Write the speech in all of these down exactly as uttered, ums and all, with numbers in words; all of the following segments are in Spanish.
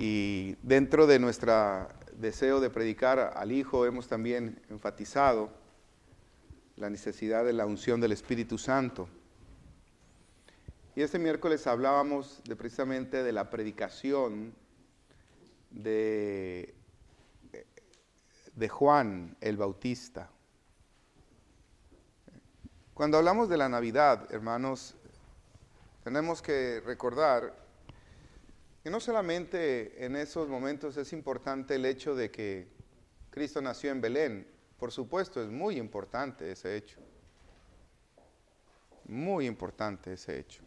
Y dentro de nuestro deseo de predicar al Hijo hemos también enfatizado la necesidad de la unción del Espíritu Santo. Y este miércoles hablábamos de, precisamente de la predicación de, de Juan el Bautista. Cuando hablamos de la Navidad, hermanos, tenemos que recordar que no solamente en esos momentos es importante el hecho de que Cristo nació en Belén. Por supuesto, es muy importante ese hecho. Muy importante ese hecho.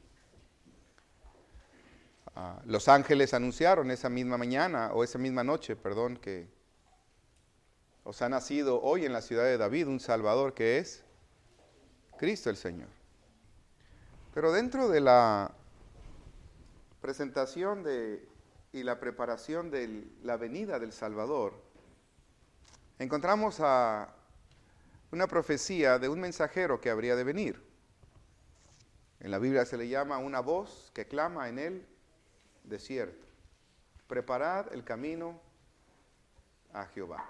Uh, los ángeles anunciaron esa misma mañana, o esa misma noche, perdón, que os ha nacido hoy en la ciudad de David un Salvador que es Cristo el Señor. Pero dentro de la presentación de, y la preparación de la venida del Salvador, encontramos a una profecía de un mensajero que habría de venir. En la Biblia se le llama una voz que clama en el desierto: preparad el camino a Jehová.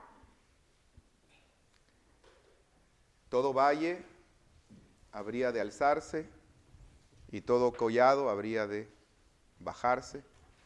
Todo valle habría de alzarse y todo collado habría de bajarse.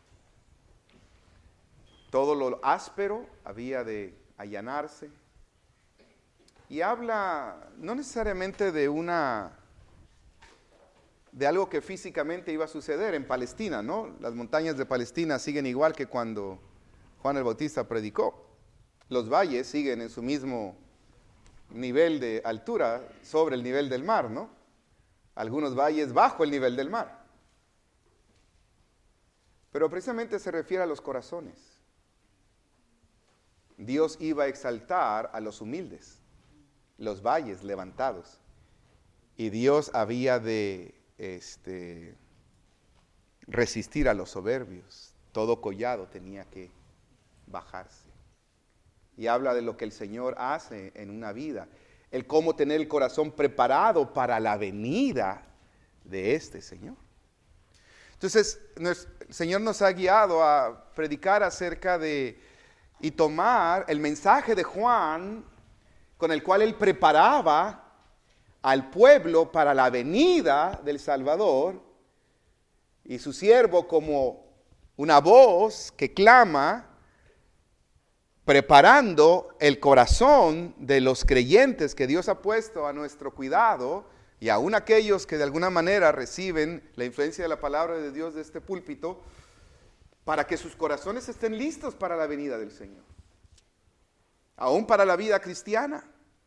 Todo lo áspero había de allanarse. Y habla no necesariamente de una de algo que físicamente iba a suceder en Palestina, ¿no? Las montañas de Palestina siguen igual que cuando Juan el Bautista predicó. Los valles siguen en su mismo nivel de altura sobre el nivel del mar, ¿no? Algunos valles bajo el nivel del mar. Pero precisamente se refiere a los corazones. Dios iba a exaltar a los humildes, los valles levantados. Y Dios había de este, resistir a los soberbios. Todo collado tenía que bajarse. Y habla de lo que el Señor hace en una vida. El cómo tener el corazón preparado para la venida de este Señor. Entonces, el Señor nos ha guiado a predicar acerca de y tomar el mensaje de Juan, con el cual él preparaba al pueblo para la venida del Salvador, y su siervo como una voz que clama, preparando el corazón de los creyentes que Dios ha puesto a nuestro cuidado, y aún aquellos que de alguna manera reciben la influencia de la palabra de Dios de este púlpito, para que sus corazones estén listos para la venida del Señor, aún para la vida cristiana.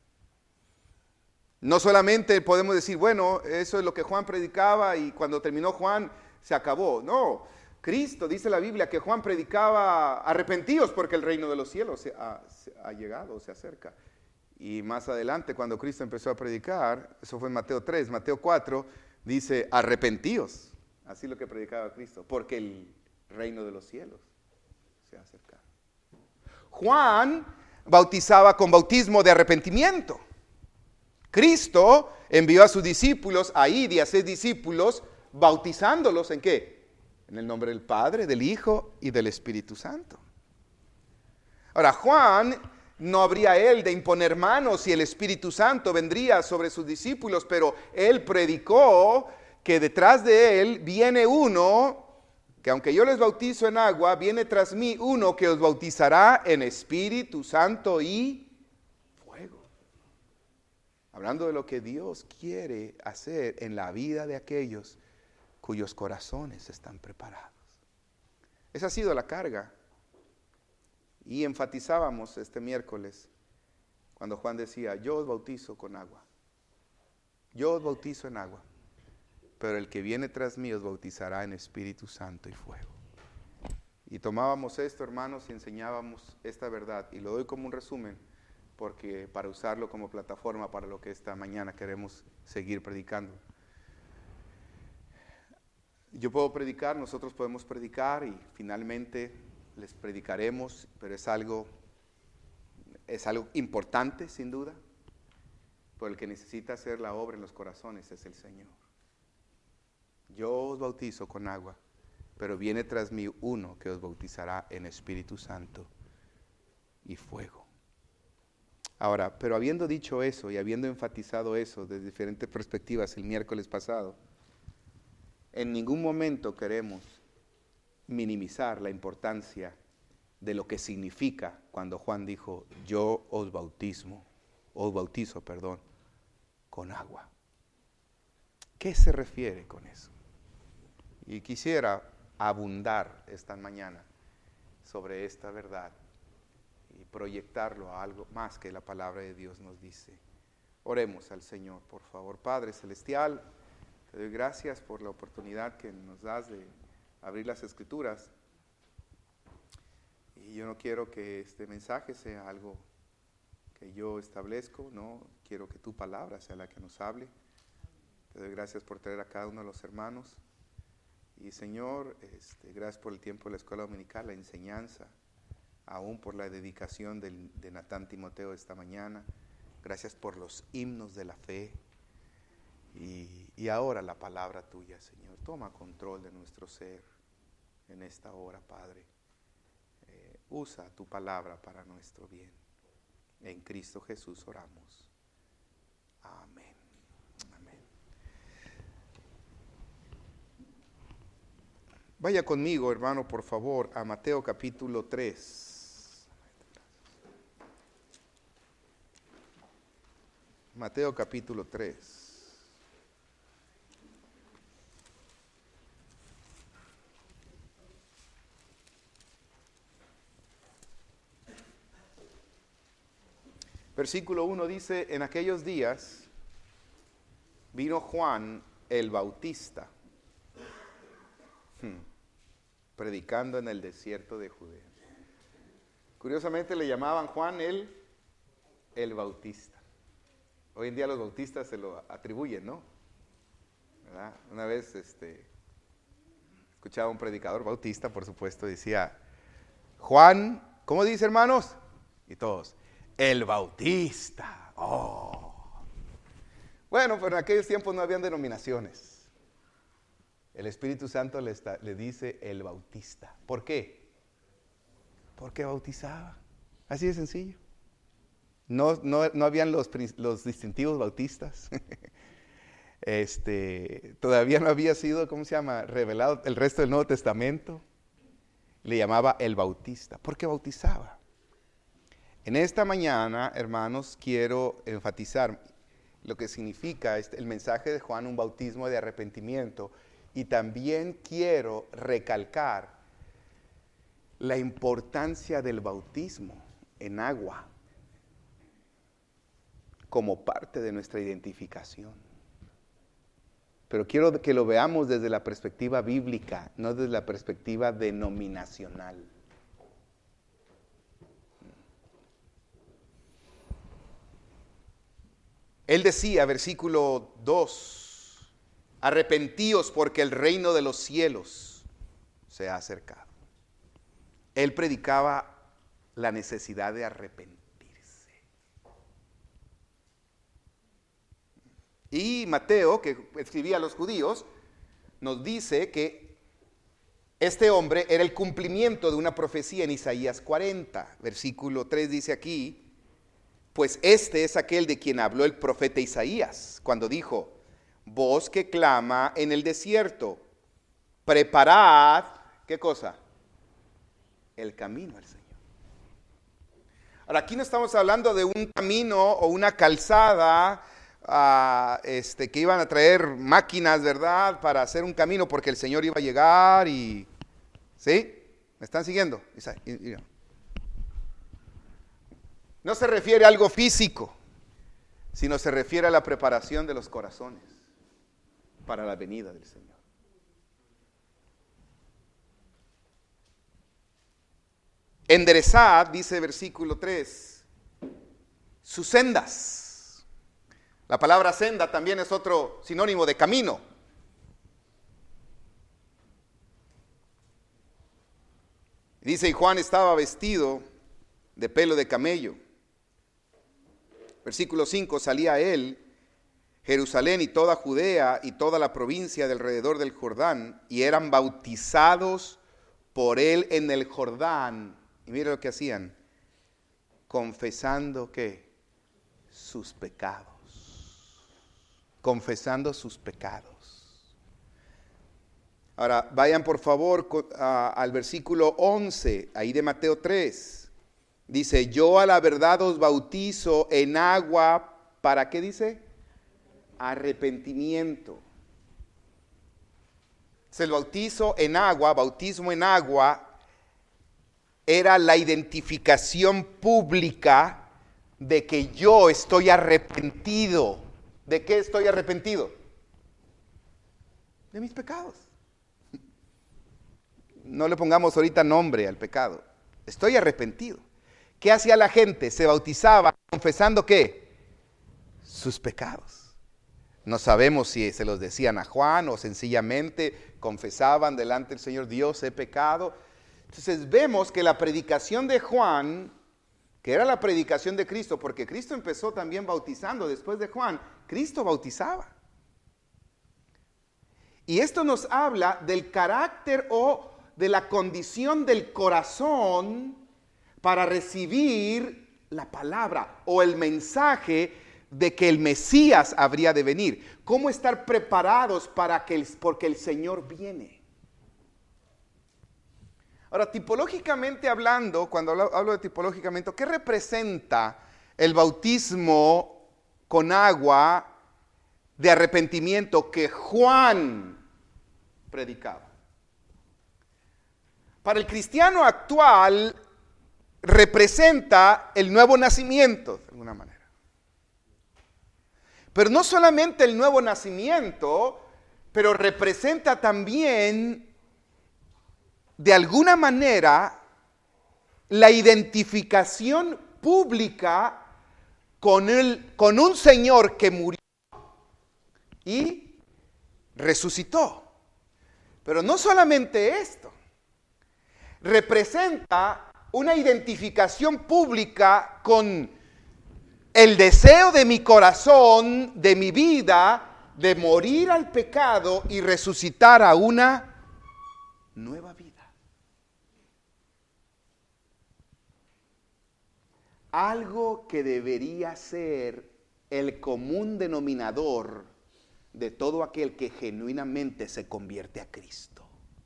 No solamente podemos decir, bueno, eso es lo que Juan predicaba y cuando terminó Juan se acabó. No, Cristo, dice la Biblia, que Juan predicaba: arrepentíos porque el reino de los cielos se ha, se ha llegado, se acerca. Y más adelante, cuando Cristo empezó a predicar, eso fue en Mateo tres, Mateo cuatro, dice: arrepentíos. Así lo que predicaba Cristo, porque el reino de los cielos se ha acercado. Juan bautizaba con bautismo de arrepentimiento. Cristo envió a sus discípulos a ir y a ser discípulos, bautizándolos ¿en qué? En el nombre del Padre, del Hijo y del Espíritu Santo. Ahora, Juan no habría él de imponer manos y el Espíritu Santo vendría sobre sus discípulos, pero él predicó que detrás de él viene uno, que aunque yo les bautizo en agua, viene tras mí uno que os bautizará en Espíritu Santo y hablando de lo que Dios quiere hacer en la vida de aquellos cuyos corazones están preparados. Esa ha sido la carga. Y enfatizábamos este miércoles cuando Juan decía: yo os bautizo con agua. Yo os bautizo en agua. Pero el que viene tras mí os bautizará en Espíritu Santo y fuego. Y tomábamos esto, hermanos, y enseñábamos esta verdad. Y lo doy como un resumen, porque para usarlo como plataforma para lo que esta mañana queremos seguir predicando. Yo puedo predicar, nosotros podemos predicar y finalmente les predicaremos, pero es algo, es algo importante sin duda, pero el que necesita hacer la obra en los corazones es el Señor. Yo os bautizo con agua, pero viene tras mí uno que os bautizará en Espíritu Santo y fuego. Ahora, pero habiendo dicho eso y habiendo enfatizado eso desde diferentes perspectivas el miércoles pasado, en ningún momento queremos minimizar la importancia de lo que significa cuando Juan dijo, yo os bautismo, os bautizo, perdón, con agua. ¿Qué se refiere con eso? Y quisiera abundar esta mañana sobre esta verdad y proyectarlo a algo más que la palabra de Dios nos dice. Oremos al Señor, por favor. Padre Celestial, te doy gracias por la oportunidad que nos das de abrir las Escrituras. Y yo no quiero que este mensaje sea algo que yo establezco, no, quiero que tu palabra sea la que nos hable. Te doy gracias por traer a cada uno de los hermanos. Y Señor, este, gracias por el tiempo de la escuela dominical, la enseñanza, aún por la dedicación del, de Natán Timoteo esta mañana. Gracias por los himnos de la fe. Y, y ahora la palabra tuya, Señor. Toma control de nuestro ser en esta hora, Padre. Eh, usa tu palabra para nuestro bien. En Cristo Jesús oramos. Amén. Vaya conmigo, hermano, por favor, a Mateo capítulo tres. Mateo capítulo tres. Versículo uno dice, en aquellos días vino Juan el Bautista. Hmm. predicando en el desierto de Judea. Curiosamente le llamaban Juan el, el Bautista. Hoy en día los bautistas se lo atribuyen, ¿no? ¿Verdad? Una vez este, escuchaba un predicador bautista, por supuesto, decía, Juan, ¿cómo dice, hermanos? Y todos, el Bautista. Oh. Bueno, pero en aquellos tiempos no habían denominaciones. El Espíritu Santo le, está, le dice el Bautista. ¿Por qué? Porque bautizaba. Así de sencillo. No, no, no habían los, los distintivos bautistas. este, todavía no había sido, ¿cómo se llama? Revelado el resto del Nuevo Testamento. Le llamaba el Bautista. Porque bautizaba. En esta mañana, hermanos, quiero enfatizar lo que significa este, el mensaje de Juan, un bautismo de arrepentimiento. Y también quiero recalcar la importancia del bautismo en agua como parte de nuestra identificación. Pero quiero que lo veamos desde la perspectiva bíblica, no desde la perspectiva denominacional. Él decía, versículo dos, arrepentíos porque el reino de los cielos se ha acercado. Él predicaba la necesidad de arrepentirse. Y Mateo, que escribía a los judíos, nos dice que este hombre era el cumplimiento de una profecía en Isaías cuarenta. Versículo tres dice aquí, pues este es aquel de quien habló el profeta Isaías, cuando dijo, voz que clama en el desierto, preparad, ¿qué cosa? El camino al Señor. Ahora, aquí no estamos hablando de un camino o una calzada uh, este, que iban a traer máquinas, ¿verdad? Para hacer un camino porque el Señor iba a llegar y... ¿Sí? ¿Me están siguiendo? No se refiere a algo físico, sino se refiere a la preparación de los corazones para la venida del Señor. Enderezad, dice versículo tres, sus sendas. La palabra senda también es otro sinónimo de camino. Dice, y Juan estaba vestido de pelo de camello. Versículo cinco, salía él Jerusalén y toda Judea y toda la provincia de alrededor del Jordán, y eran bautizados por él en el Jordán. Y mira lo que hacían, confesando que sus pecados, confesando sus pecados. Ahora, vayan por favor a, al versículo once, ahí de Mateo tres. Dice, yo a la verdad os bautizo en agua, ¿para qué dice? Arrepentimiento. El bautizo en agua, bautismo en agua, era la identificación pública de que yo estoy arrepentido. ¿De qué estoy arrepentido? De mis pecados. No le pongamos ahorita nombre al pecado. Estoy arrepentido. ¿Qué hacía la gente? Se bautizaba confesando ¿qué? Sus pecados. No sabemos si se los decían a Juan o sencillamente confesaban delante del Señor, Dios, he pecado. Entonces vemos que la predicación de Juan, que era la predicación de Cristo, porque Cristo empezó también bautizando después de Juan, Cristo bautizaba. Y esto nos habla del carácter o de la condición del corazón para recibir la palabra o el mensaje de que el Mesías habría de venir. ¿Cómo estar preparados para que el, porque el Señor viene? Ahora, tipológicamente hablando, cuando hablo, hablo de tipológicamente, ¿qué representa el bautismo con agua de arrepentimiento que Juan predicaba? Para el cristiano actual representa el nuevo nacimiento, de alguna manera. Pero no solamente el nuevo nacimiento, pero representa también, de alguna manera, la identificación pública con, el, con un Señor que murió y resucitó. Pero no solamente esto, representa una identificación pública con el deseo de mi corazón, de mi vida, de morir al pecado y resucitar a una nueva vida. Algo que debería ser el común denominador de todo aquel que genuinamente se convierte a Cristo.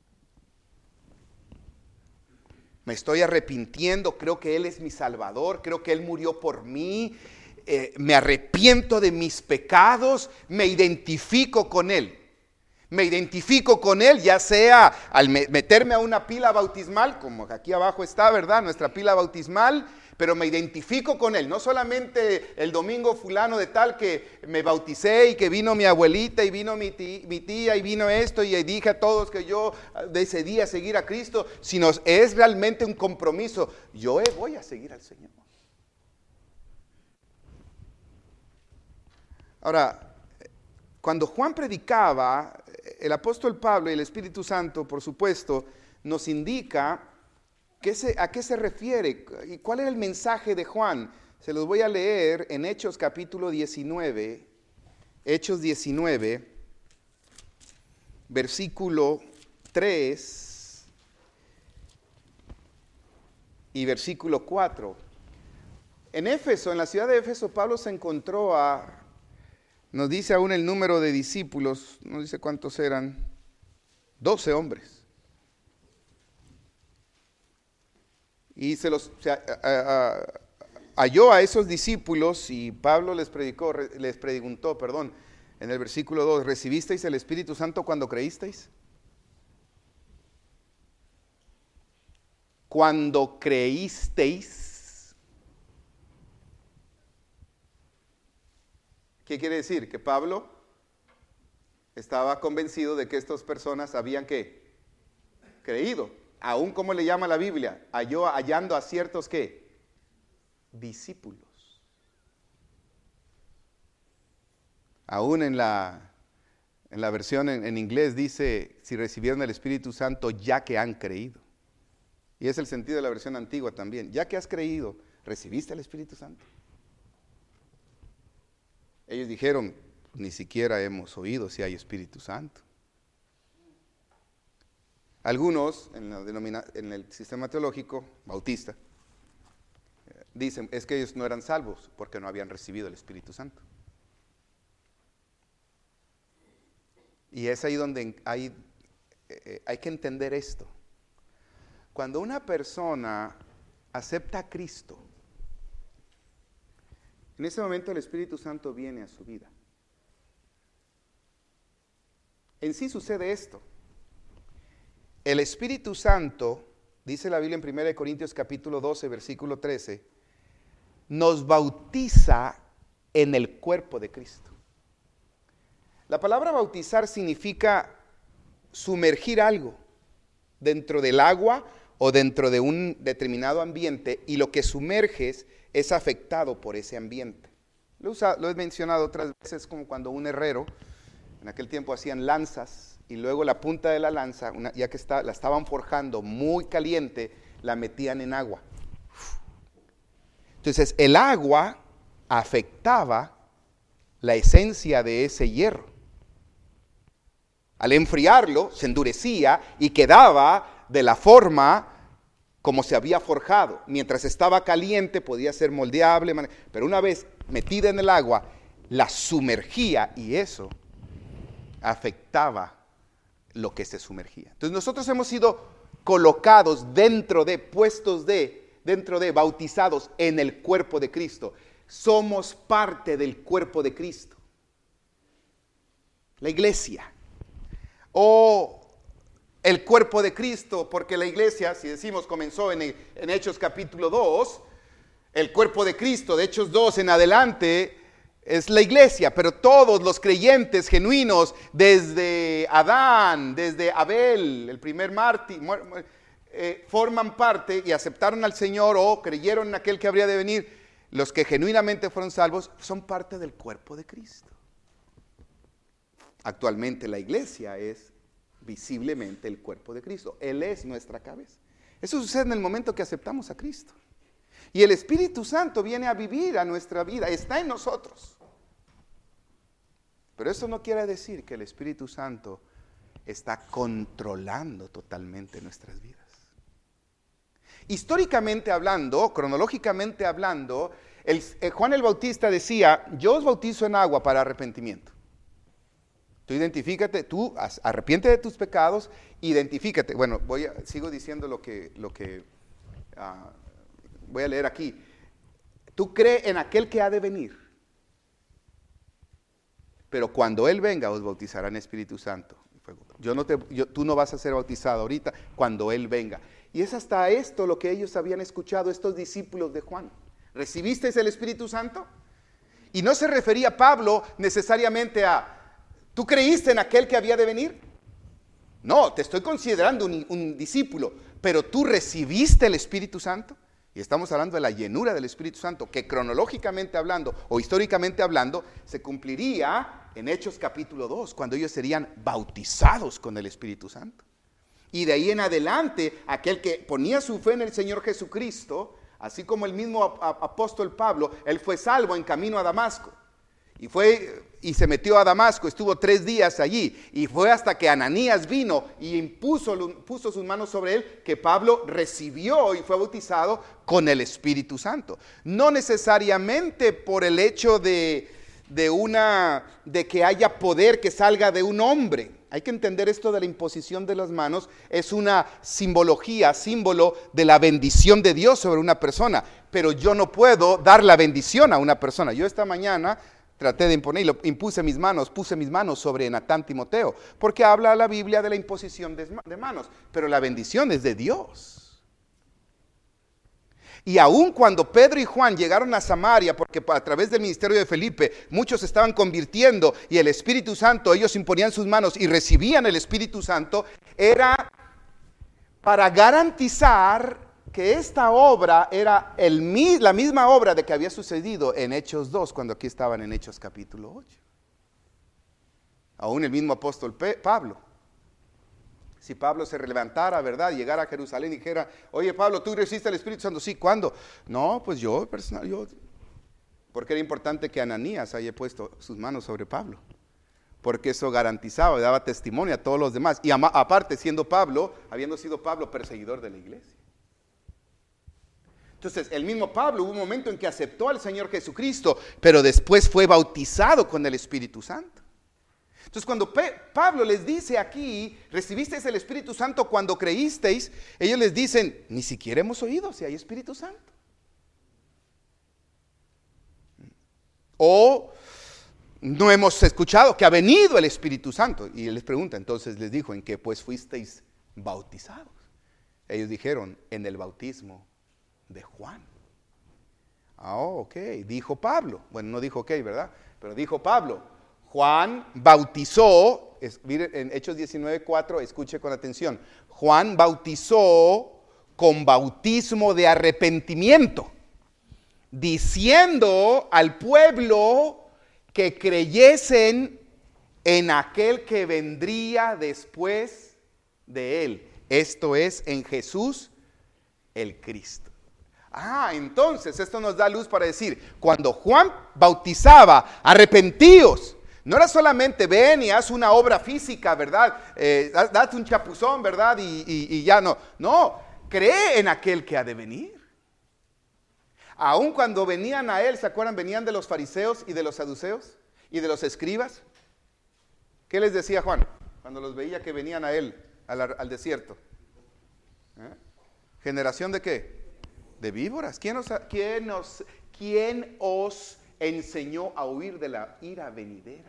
Me estoy arrepintiendo, creo que Él es mi Salvador, creo que Él murió por mí, eh, me arrepiento de mis pecados, me identifico con Él. Me identifico con Él, ya sea al meterme a una pila bautismal, como aquí abajo está, ¿verdad? Nuestra pila bautismal, pero me identifico con Él. No solamente el domingo fulano de tal que me bauticé y que vino mi abuelita y vino mi tía, mi tía y vino esto y dije a todos que yo decidí a seguir a Cristo, sino es realmente un compromiso. Yo voy a seguir al Señor. Ahora, cuando Juan predicaba, el apóstol Pablo y el Espíritu Santo, por supuesto, nos indica qué se, a qué se refiere y cuál era el mensaje de Juan. Se los voy a leer en Hechos capítulo diecinueve, Hechos diecinueve, versículo tres y versículo cuatro. En Éfeso, en la ciudad de Éfeso, Pablo se encontró a... Nos dice aún el número de discípulos, no dice cuántos eran, doce hombres. Y se los se, a, a, a, halló a esos discípulos y Pablo les predicó, les preguntó, perdón, en el versículo dos, ¿recibisteis el Espíritu Santo cuando creísteis? Cuando creísteis. ¿Qué quiere decir? Que Pablo estaba convencido de que estas personas habían ¿qué? Creído. Aún como le llama la Biblia, halló, hallando a ciertos ¿qué? Discípulos. Aún en la, en la versión en, en inglés dice, si recibieron el Espíritu Santo ya que han creído. Y es el sentido de la versión antigua también. Ya que has creído, ¿recibiste el Espíritu Santo? Ellos dijeron, ni siquiera hemos oído si hay Espíritu Santo. Algunos en, la denomina, en el sistema teológico bautista eh, dicen es que ellos no eran salvos porque no habían recibido el Espíritu Santo. Y es ahí donde hay, eh, hay que entender esto. Cuando una persona acepta a Cristo, en ese momento el Espíritu Santo viene a su vida. En sí sucede esto. El Espíritu Santo, dice la Biblia en primera de Corintios capítulo doce, versículo trece, nos bautiza en el cuerpo de Cristo. La palabra bautizar significa sumergir algo dentro del agua o dentro de un determinado ambiente, y lo que sumerges es afectado por ese ambiente. Lo, usa, lo he mencionado otras veces, como cuando un herrero, en aquel tiempo hacían lanzas, y luego la punta de la lanza, una, ya que está, la estaban forjando muy caliente, la metían en agua. Entonces el agua afectaba la esencia de ese hierro. Al enfriarlo, se endurecía y quedaba de la forma como se había forjado. Mientras estaba caliente podía ser moldeable, pero una vez metida en el agua, la sumergía y eso afectaba lo que se sumergía. Entonces nosotros hemos sido colocados dentro de, puestos de, dentro de, bautizados en el cuerpo de Cristo. Somos parte del cuerpo de Cristo. La iglesia. O el cuerpo de Cristo, porque la iglesia, si decimos, comenzó en, en Hechos capítulo dos, el cuerpo de Cristo, de Hechos dos en adelante, es la iglesia, pero todos los creyentes genuinos, desde Adán, desde Abel, el primer mártir, eh, forman parte y aceptaron al Señor o creyeron en aquel que habría de venir. Los que genuinamente fueron salvos son parte del cuerpo de Cristo. Actualmente la iglesia es visiblemente el cuerpo de Cristo. Él es nuestra cabeza. Eso sucede en el momento que aceptamos a Cristo. Y el Espíritu Santo viene a vivir a nuestra vida, está en nosotros. Pero eso no quiere decir que el Espíritu Santo está controlando totalmente nuestras vidas. Históricamente hablando, cronológicamente hablando, el, eh, Juan el Bautista decía, yo os bautizo en agua para arrepentimiento. Tú identifícate, tú arrepiente de tus pecados, identifícate. Bueno, voy a, sigo diciendo lo que, lo que uh, voy a leer aquí. Tú crees en aquel que ha de venir, pero cuando Él venga os bautizará en Espíritu Santo. Yo no te, yo, tú no vas a ser bautizado ahorita, cuando Él venga. Y es hasta esto lo que ellos habían escuchado, estos discípulos de Juan. ¿Recibisteis el Espíritu Santo? Y no se refería Pablo necesariamente a, ¿tú creíste en aquel que había de venir? No, te estoy considerando un, un discípulo, pero ¿tú recibiste el Espíritu Santo? Y estamos hablando de la llenura del Espíritu Santo, que cronológicamente hablando o históricamente hablando, se cumpliría en Hechos capítulo dos, cuando ellos serían bautizados con el Espíritu Santo. Y de ahí en adelante, aquel que ponía su fe en el Señor Jesucristo, así como el mismo apóstol Pablo, él fue salvo en camino a Damasco. Y fue y se metió a Damasco, estuvo tres días allí, y fue hasta que Ananías vino y impuso puso sus manos sobre él, que Pablo recibió y fue bautizado con el Espíritu Santo. No necesariamente por el hecho de, de, una, de que haya poder que salga de un hombre. Hay que entender esto de la imposición de las manos, es una simbología, símbolo de la bendición de Dios sobre una persona, pero yo no puedo dar la bendición a una persona. Yo esta mañana traté de imponerlo, impuse mis manos, puse mis manos sobre Natán Timoteo, porque habla la Biblia de la imposición de, de manos, pero la bendición es de Dios. Y aun cuando Pedro y Juan llegaron a Samaria, porque a través del ministerio de Felipe, muchos se estaban convirtiendo y el Espíritu Santo, ellos imponían sus manos y recibían el Espíritu Santo, era para garantizar que esta obra era el, la misma obra de que había sucedido en Hechos dos, cuando aquí estaban en Hechos capítulo ocho. Aún el mismo apóstol Pablo. Si Pablo se levantara, ¿verdad? Llegara a Jerusalén y dijera, oye Pablo, ¿tú recibiste el Espíritu Santo? Sí, ¿cuándo? No, pues yo, personal, yo Porque era importante que Ananías haya puesto sus manos sobre Pablo, porque eso garantizaba, daba testimonio a todos los demás. Y ama, aparte, siendo Pablo, habiendo sido Pablo perseguidor de la iglesia. Entonces, el mismo Pablo hubo un momento en que aceptó al Señor Jesucristo, pero después fue bautizado con el Espíritu Santo. Entonces, cuando Pe- Pablo les dice aquí, recibisteis el Espíritu Santo cuando creísteis, ellos les dicen, ni siquiera hemos oído si hay Espíritu Santo. O no hemos escuchado que ha venido el Espíritu Santo. Y él les pregunta, entonces les dijo, ¿en qué pues fuisteis bautizados? Ellos dijeron, en el bautismo de Juan. Ah, oh, ok, dijo Pablo. Bueno, no dijo ok, ¿verdad? Pero dijo Pablo, Juan bautizó, es, mire, en Hechos diecinueve cuatro, escuche con atención. Juan bautizó con bautismo de arrepentimiento, diciendo al pueblo que creyesen en aquel que vendría después de él. Esto es, en Jesús el Cristo. Ah, entonces esto nos da luz para decir, cuando Juan bautizaba, arrepentíos, no era solamente ven y haz una obra física, ¿verdad? Eh, date un chapuzón, ¿verdad? Y, y, y ya no. No, cree en aquel que ha de venir. Aun cuando venían a él, ¿se acuerdan? Venían de los fariseos y de los saduceos y de los escribas. ¿Qué les decía Juan cuando los veía que venían a él, al, al desierto? ¿Eh? ¿Generación de qué? De víboras. ¿Quién os, quién, os, ¿Quién os enseñó a huir de la ira venidera?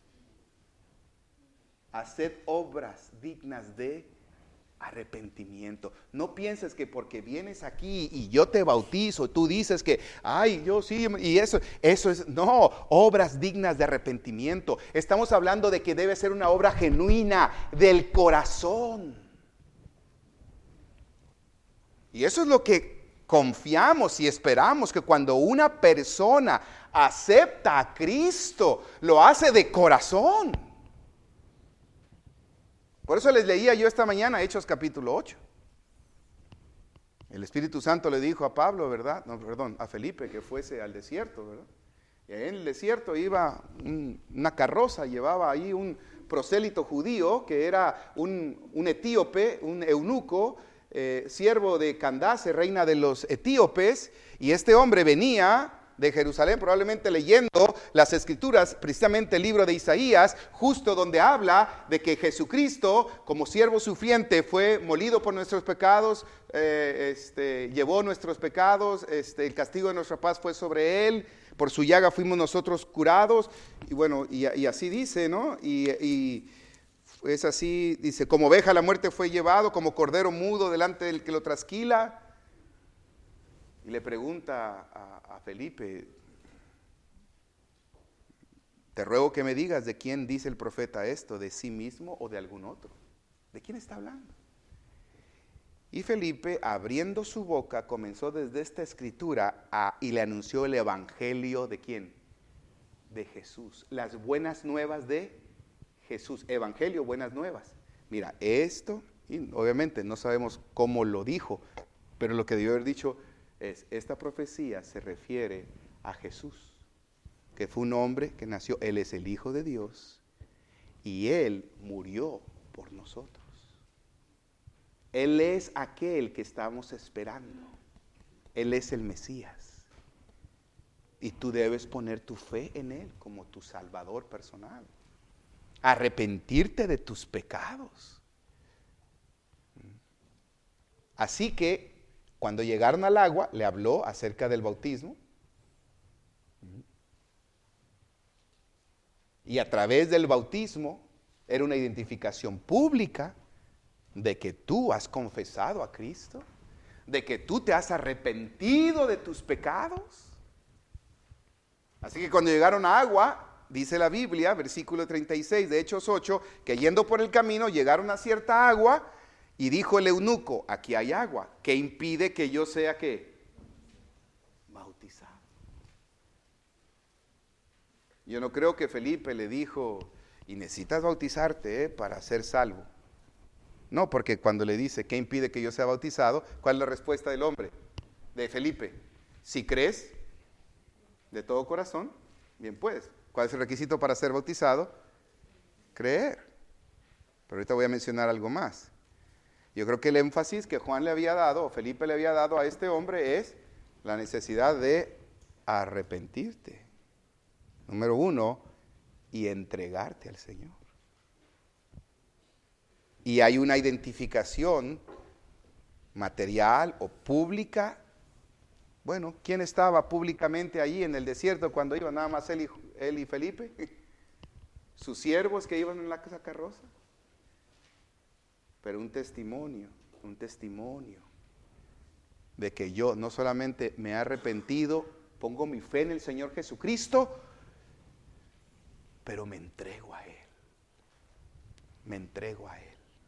Haced obras dignas de arrepentimiento. No pienses que porque vienes aquí y yo te bautizo, tú dices que, ay, yo sí, y eso, eso es, no, obras dignas de arrepentimiento. Estamos hablando de que debe ser una obra genuina del corazón. Y eso es lo que confiamos y esperamos, que cuando una persona acepta a Cristo, lo hace de corazón. Por eso les leía yo esta mañana Hechos capítulo ocho. El Espíritu Santo le dijo a Pablo, ¿verdad? No, perdón, a Felipe que fuese al desierto, ¿verdad? Y en el desierto iba un, una carroza, llevaba ahí un prosélito judío que era un, un etíope, un eunuco, eh, siervo de Candace, reina de los etíopes, y este hombre venía de Jerusalén, probablemente leyendo las escrituras, precisamente el libro de Isaías, justo donde habla de que Jesucristo, como siervo sufriente, fue molido por nuestros pecados, eh, este, llevó nuestros pecados, este, el castigo de nuestra paz fue sobre él, por su llaga fuimos nosotros curados, y bueno, y, y así dice, ¿no? Y, y es así, dice, como oveja a la muerte fue llevado, como cordero mudo delante del que lo trasquila. Y le pregunta a, a Felipe, te ruego que me digas de quién dice el profeta esto, de sí mismo o de algún otro. ¿De quién está hablando? Y Felipe, abriendo su boca, comenzó desde esta escritura a, y le anunció el evangelio de quién, de Jesús, las buenas nuevas de Jesús. Evangelio, buenas nuevas. Mira, esto, y obviamente no sabemos cómo lo dijo, pero lo que debió haber dicho es, esta profecía se refiere a Jesús, que fue un hombre que nació, Él es el Hijo de Dios, y Él murió por nosotros. Él es aquel que estamos esperando. Él es el Mesías. Y tú debes poner tu fe en Él como tu Salvador personal. Arrepentirte de tus pecados. Así que cuando llegaron al agua, le habló acerca del bautismo. Y a través del bautismo era una identificación pública de que tú has confesado a Cristo, de que tú te has arrepentido de tus pecados. Así que cuando llegaron a agua, dice la Biblia, versículo treinta y seis de Hechos ocho, que yendo por el camino llegaron a cierta agua. Y dijo el eunuco, aquí hay agua, ¿qué impide que yo sea qué? Bautizado. Yo no creo que Felipe le dijo, y necesitas bautizarte eh, para ser salvo. No, porque cuando le dice, ¿qué impide que yo sea bautizado? ¿Cuál es la respuesta del hombre? De Felipe, si crees, de todo corazón, bien puedes. ¿Cuál es el requisito para ser bautizado? Creer. Pero ahorita voy a mencionar algo más. Yo creo que el énfasis que Juan le había dado, o Felipe le había dado a este hombre, es la necesidad de arrepentirte. Número uno, y entregarte al Señor. Y hay una identificación material o pública. Bueno, ¿quién estaba públicamente allí en el desierto cuando iban nada más él y, él y Felipe? Sus siervos que iban en la carroza. Pero un testimonio, un testimonio de que yo no solamente me he arrepentido, pongo mi fe en el Señor Jesucristo, pero me entrego a Él. Me entrego a Él.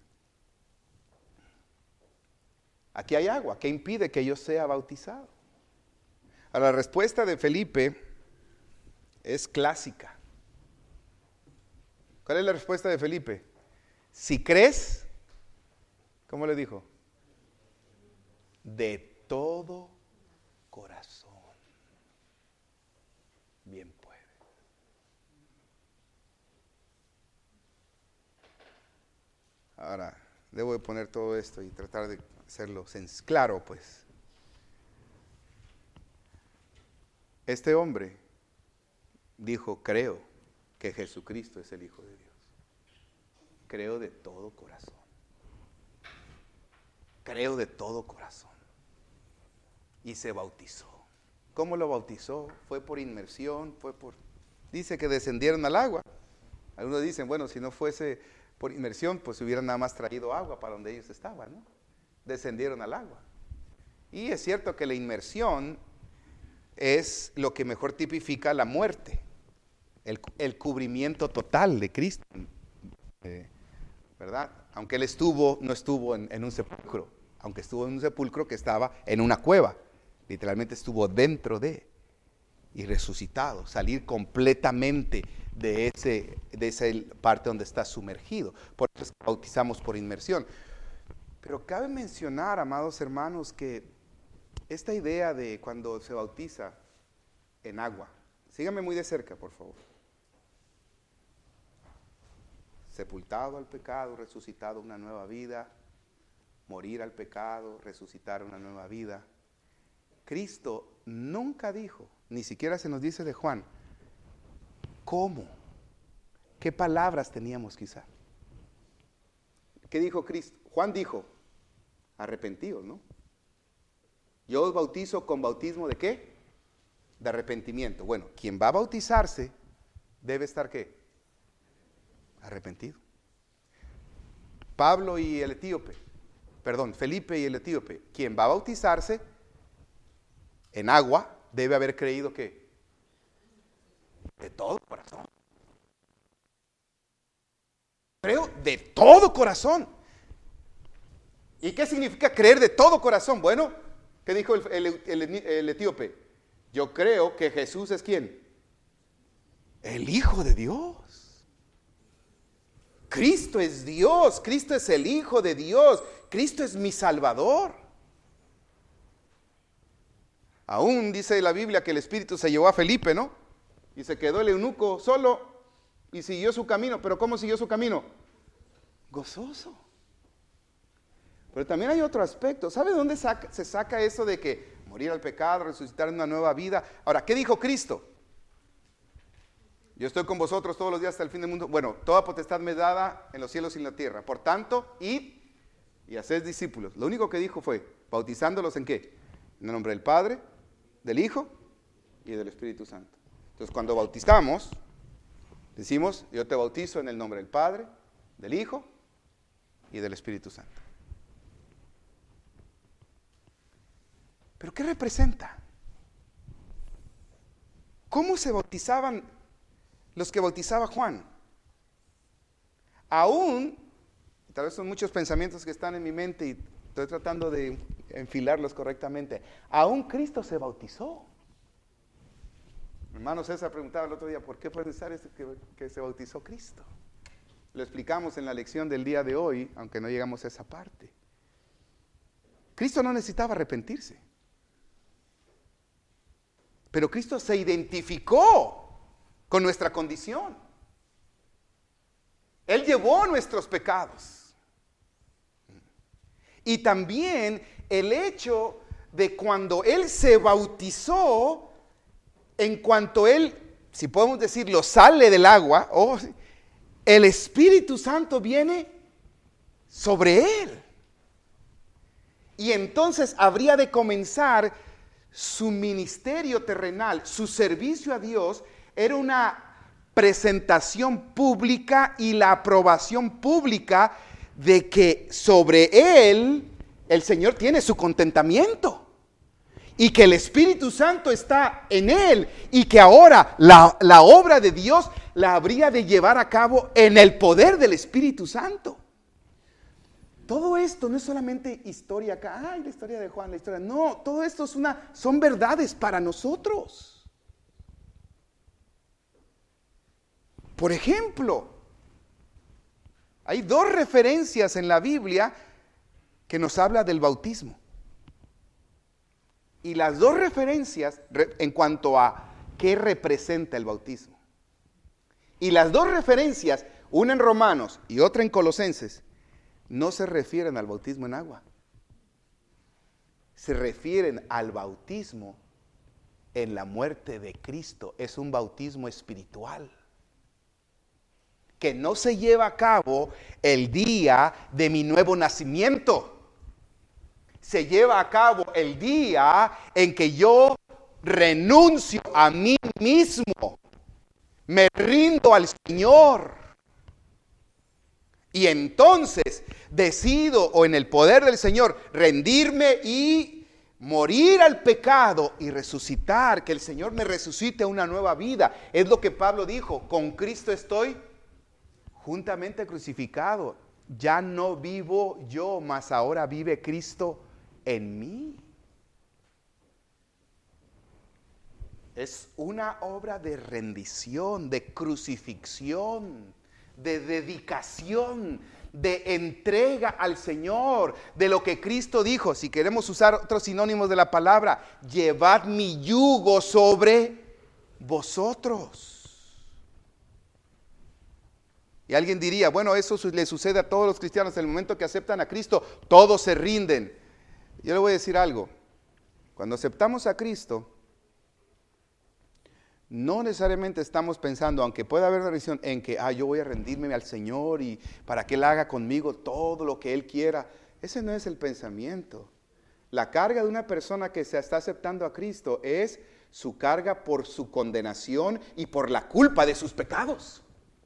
Aquí hay agua, ¿qué impide que yo sea bautizado? A la respuesta de Felipe es clásica. ¿Cuál es la respuesta de Felipe? Si crees, ¿cómo le dijo? De todo corazón. Bien puede. Ahora, debo de poner todo esto y tratar de hacerlo claro, pues. Este hombre dijo, creo que Jesucristo es el Hijo de Dios. Creo de todo corazón. Creo de todo corazón. Y se bautizó. ¿Cómo lo bautizó? Fue por inmersión, fue por... Dice que descendieron al agua. Algunos dicen, bueno, si no fuese por inmersión, pues hubieran nada más traído agua para donde ellos estaban, ¿no? Descendieron al agua. Y es cierto que la inmersión es lo que mejor tipifica la muerte, el, el cubrimiento total de Cristo, eh, ¿verdad? Aunque Él estuvo, no estuvo en, en un sepulcro, aunque estuvo en un sepulcro que estaba en una cueva, literalmente estuvo dentro de, y resucitado, salir completamente de, ese, de esa parte donde está sumergido. Por eso es que bautizamos por inmersión. Pero cabe mencionar, amados hermanos, que esta idea de cuando se bautiza en agua, síganme muy de cerca, por favor. Sepultado al pecado, resucitado una nueva vida, morir al pecado, resucitar una nueva vida. Cristo nunca dijo, ni siquiera se nos dice de Juan, ¿cómo? ¿Qué palabras teníamos que usar? ¿Qué dijo Cristo? Juan dijo, arrepentidos, ¿no? Yo os bautizo con bautismo ¿de qué? De arrepentimiento. Bueno, quien va a bautizarse debe estar ¿qué? Arrepentido. Pablo y el etíope, perdón, Felipe y el etíope, quien va a bautizarse en agua debe haber creído ¿qué? De todo corazón. Creo de todo corazón. ¿Y qué significa creer de todo corazón? Bueno, ¿qué dijo el, el, el, el etíope? Yo creo que Jesús es ¿quién? El Hijo de Dios. Cristo es Dios, Cristo es el Hijo de Dios, Cristo es mi Salvador. Aún dice la Biblia que el Espíritu se llevó a Felipe, ¿no? Y se quedó el eunuco solo y siguió su camino. ¿Pero cómo siguió su camino? Gozoso. Pero también hay otro aspecto. ¿Sabe de dónde saca, se saca eso de que morir al pecado, resucitar en una nueva vida? Ahora, ¿qué dijo Cristo? Yo estoy con vosotros todos los días hasta el fin del mundo. Bueno, toda potestad me es dada en los cielos y en la tierra. Por tanto, id y haced discípulos. Lo único que dijo fue, bautizándolos ¿en qué? En el nombre del Padre, del Hijo y del Espíritu Santo. Entonces, cuando bautizamos, decimos, yo te bautizo en el nombre del Padre, del Hijo y del Espíritu Santo. ¿Pero qué representa? ¿Cómo se bautizaban los que bautizaba Juan? Aún, tal vez son muchos pensamientos que están en mi mente y estoy tratando de enfilarlos correctamente. Aún Cristo se bautizó. Mi hermano César preguntaba el otro día, ¿por qué fue necesario que, que se bautizó Cristo? Lo explicamos en la lección del día de hoy, aunque no llegamos a esa parte. Cristo no necesitaba arrepentirse. Pero Cristo se identificó con nuestra condición. Él llevó nuestros pecados. Y también el hecho de cuando Él se bautizó, en cuanto Él, si podemos decirlo, sale del agua, oh, el Espíritu Santo viene sobre Él. Y entonces habría de comenzar su ministerio terrenal, su servicio a Dios. Era una presentación pública y la aprobación pública de que sobre Él el Señor tiene su contentamiento y que el Espíritu Santo está en Él y que ahora la, la obra de Dios la habría de llevar a cabo en el poder del Espíritu Santo. Todo esto no es solamente historia acá, ay, la historia de Juan, la historia, no, todo esto es una, son verdades para nosotros. Por ejemplo, hay dos referencias en la Biblia que nos habla del bautismo. Y las dos referencias en cuanto a qué representa el bautismo. Y las dos referencias, una en Romanos y otra en Colosenses, no se refieren al bautismo en agua. Se refieren al bautismo en la muerte de Cristo. Es un bautismo espiritual que no se lleva a cabo el día de mi nuevo nacimiento. Se lleva a cabo el día en que yo renuncio a mí mismo, me rindo al Señor. Y entonces decido, o en el poder del Señor, rendirme y morir al pecado y resucitar, que el Señor me resucite a una nueva vida. Es lo que Pablo dijo, con Cristo estoy juntamente crucificado. Ya no vivo yo, mas ahora vive Cristo en mí. Es una obra de rendición, de crucifixión, de dedicación, de entrega al Señor, de lo que Cristo dijo. Si queremos usar otros sinónimos de la palabra, llevad mi yugo sobre vosotros. Y alguien diría, bueno, eso le sucede a todos los cristianos. En el momento que aceptan a Cristo, todos se rinden. Yo le voy a decir algo. Cuando aceptamos a Cristo, no necesariamente estamos pensando, aunque pueda haber una rendición, en que ah, yo voy a rendirme al Señor y para que Él haga conmigo todo lo que Él quiera. Ese no es el pensamiento. La carga de una persona que se está aceptando a Cristo es su carga por su condenación y por la culpa de sus pecados.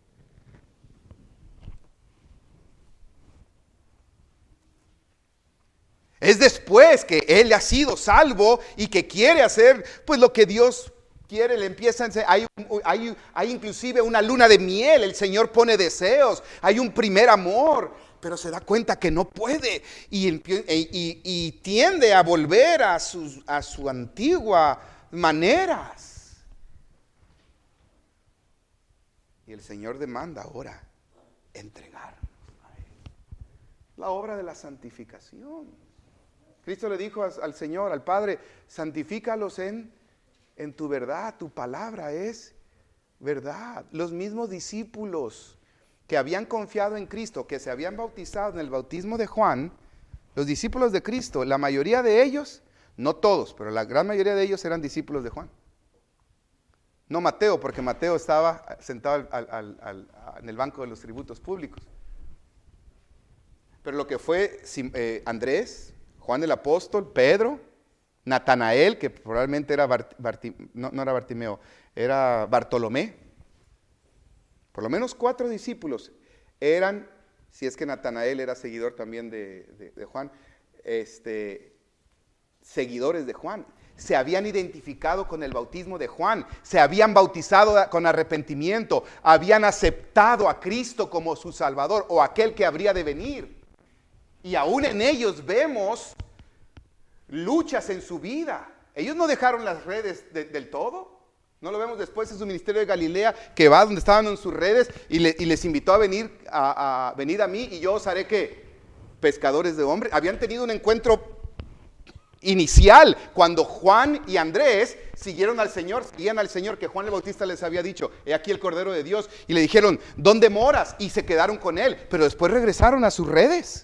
Es después que él ha sido salvo y que quiere hacer pues lo que Dios quiere, le empiezan, hay, hay, hay inclusive una luna de miel, el Señor pone deseos, hay un primer amor, pero se da cuenta que no puede y, y, y, y tiende a volver a sus a su antigua maneras. Y el Señor demanda ahora entregarnos a Él. La obra de la santificación. Cristo le dijo al Señor, al Padre, santifícalos en, en tu verdad, tu palabra es verdad. Los mismos discípulos que habían confiado en Cristo, que se habían bautizado en el bautismo de Juan, los discípulos de Cristo, la mayoría de ellos, no todos, pero la gran mayoría de ellos eran discípulos de Juan. No Mateo, porque Mateo estaba sentado al, al, al, en el banco de los tributos públicos. Pero lo que fue eh, Andrés, Juan el apóstol, Pedro, Natanael, que probablemente era Bart, Barti, no, no era Bartimeo, era Bartolomé. Por lo menos cuatro discípulos eran, si es que Natanael era seguidor también de, de, de Juan, este, seguidores de Juan. Se habían identificado con el bautismo de Juan, se habían bautizado con arrepentimiento, habían aceptado a Cristo como su Salvador o aquel que habría de venir. Y aún en ellos vemos luchas en su vida. Ellos no dejaron las redes de, del todo. No lo vemos después en su ministerio de Galilea, que va donde estaban en sus redes y, le, y les invitó a venir a, a venir a mí y yo os haré que pescadores de hombres. Habían tenido un encuentro inicial cuando Juan y Andrés siguieron al Señor, seguían al Señor que Juan el Bautista les había dicho, he aquí el Cordero de Dios, y le dijeron, ¿dónde moras? Y se quedaron con él, pero después regresaron a sus redes.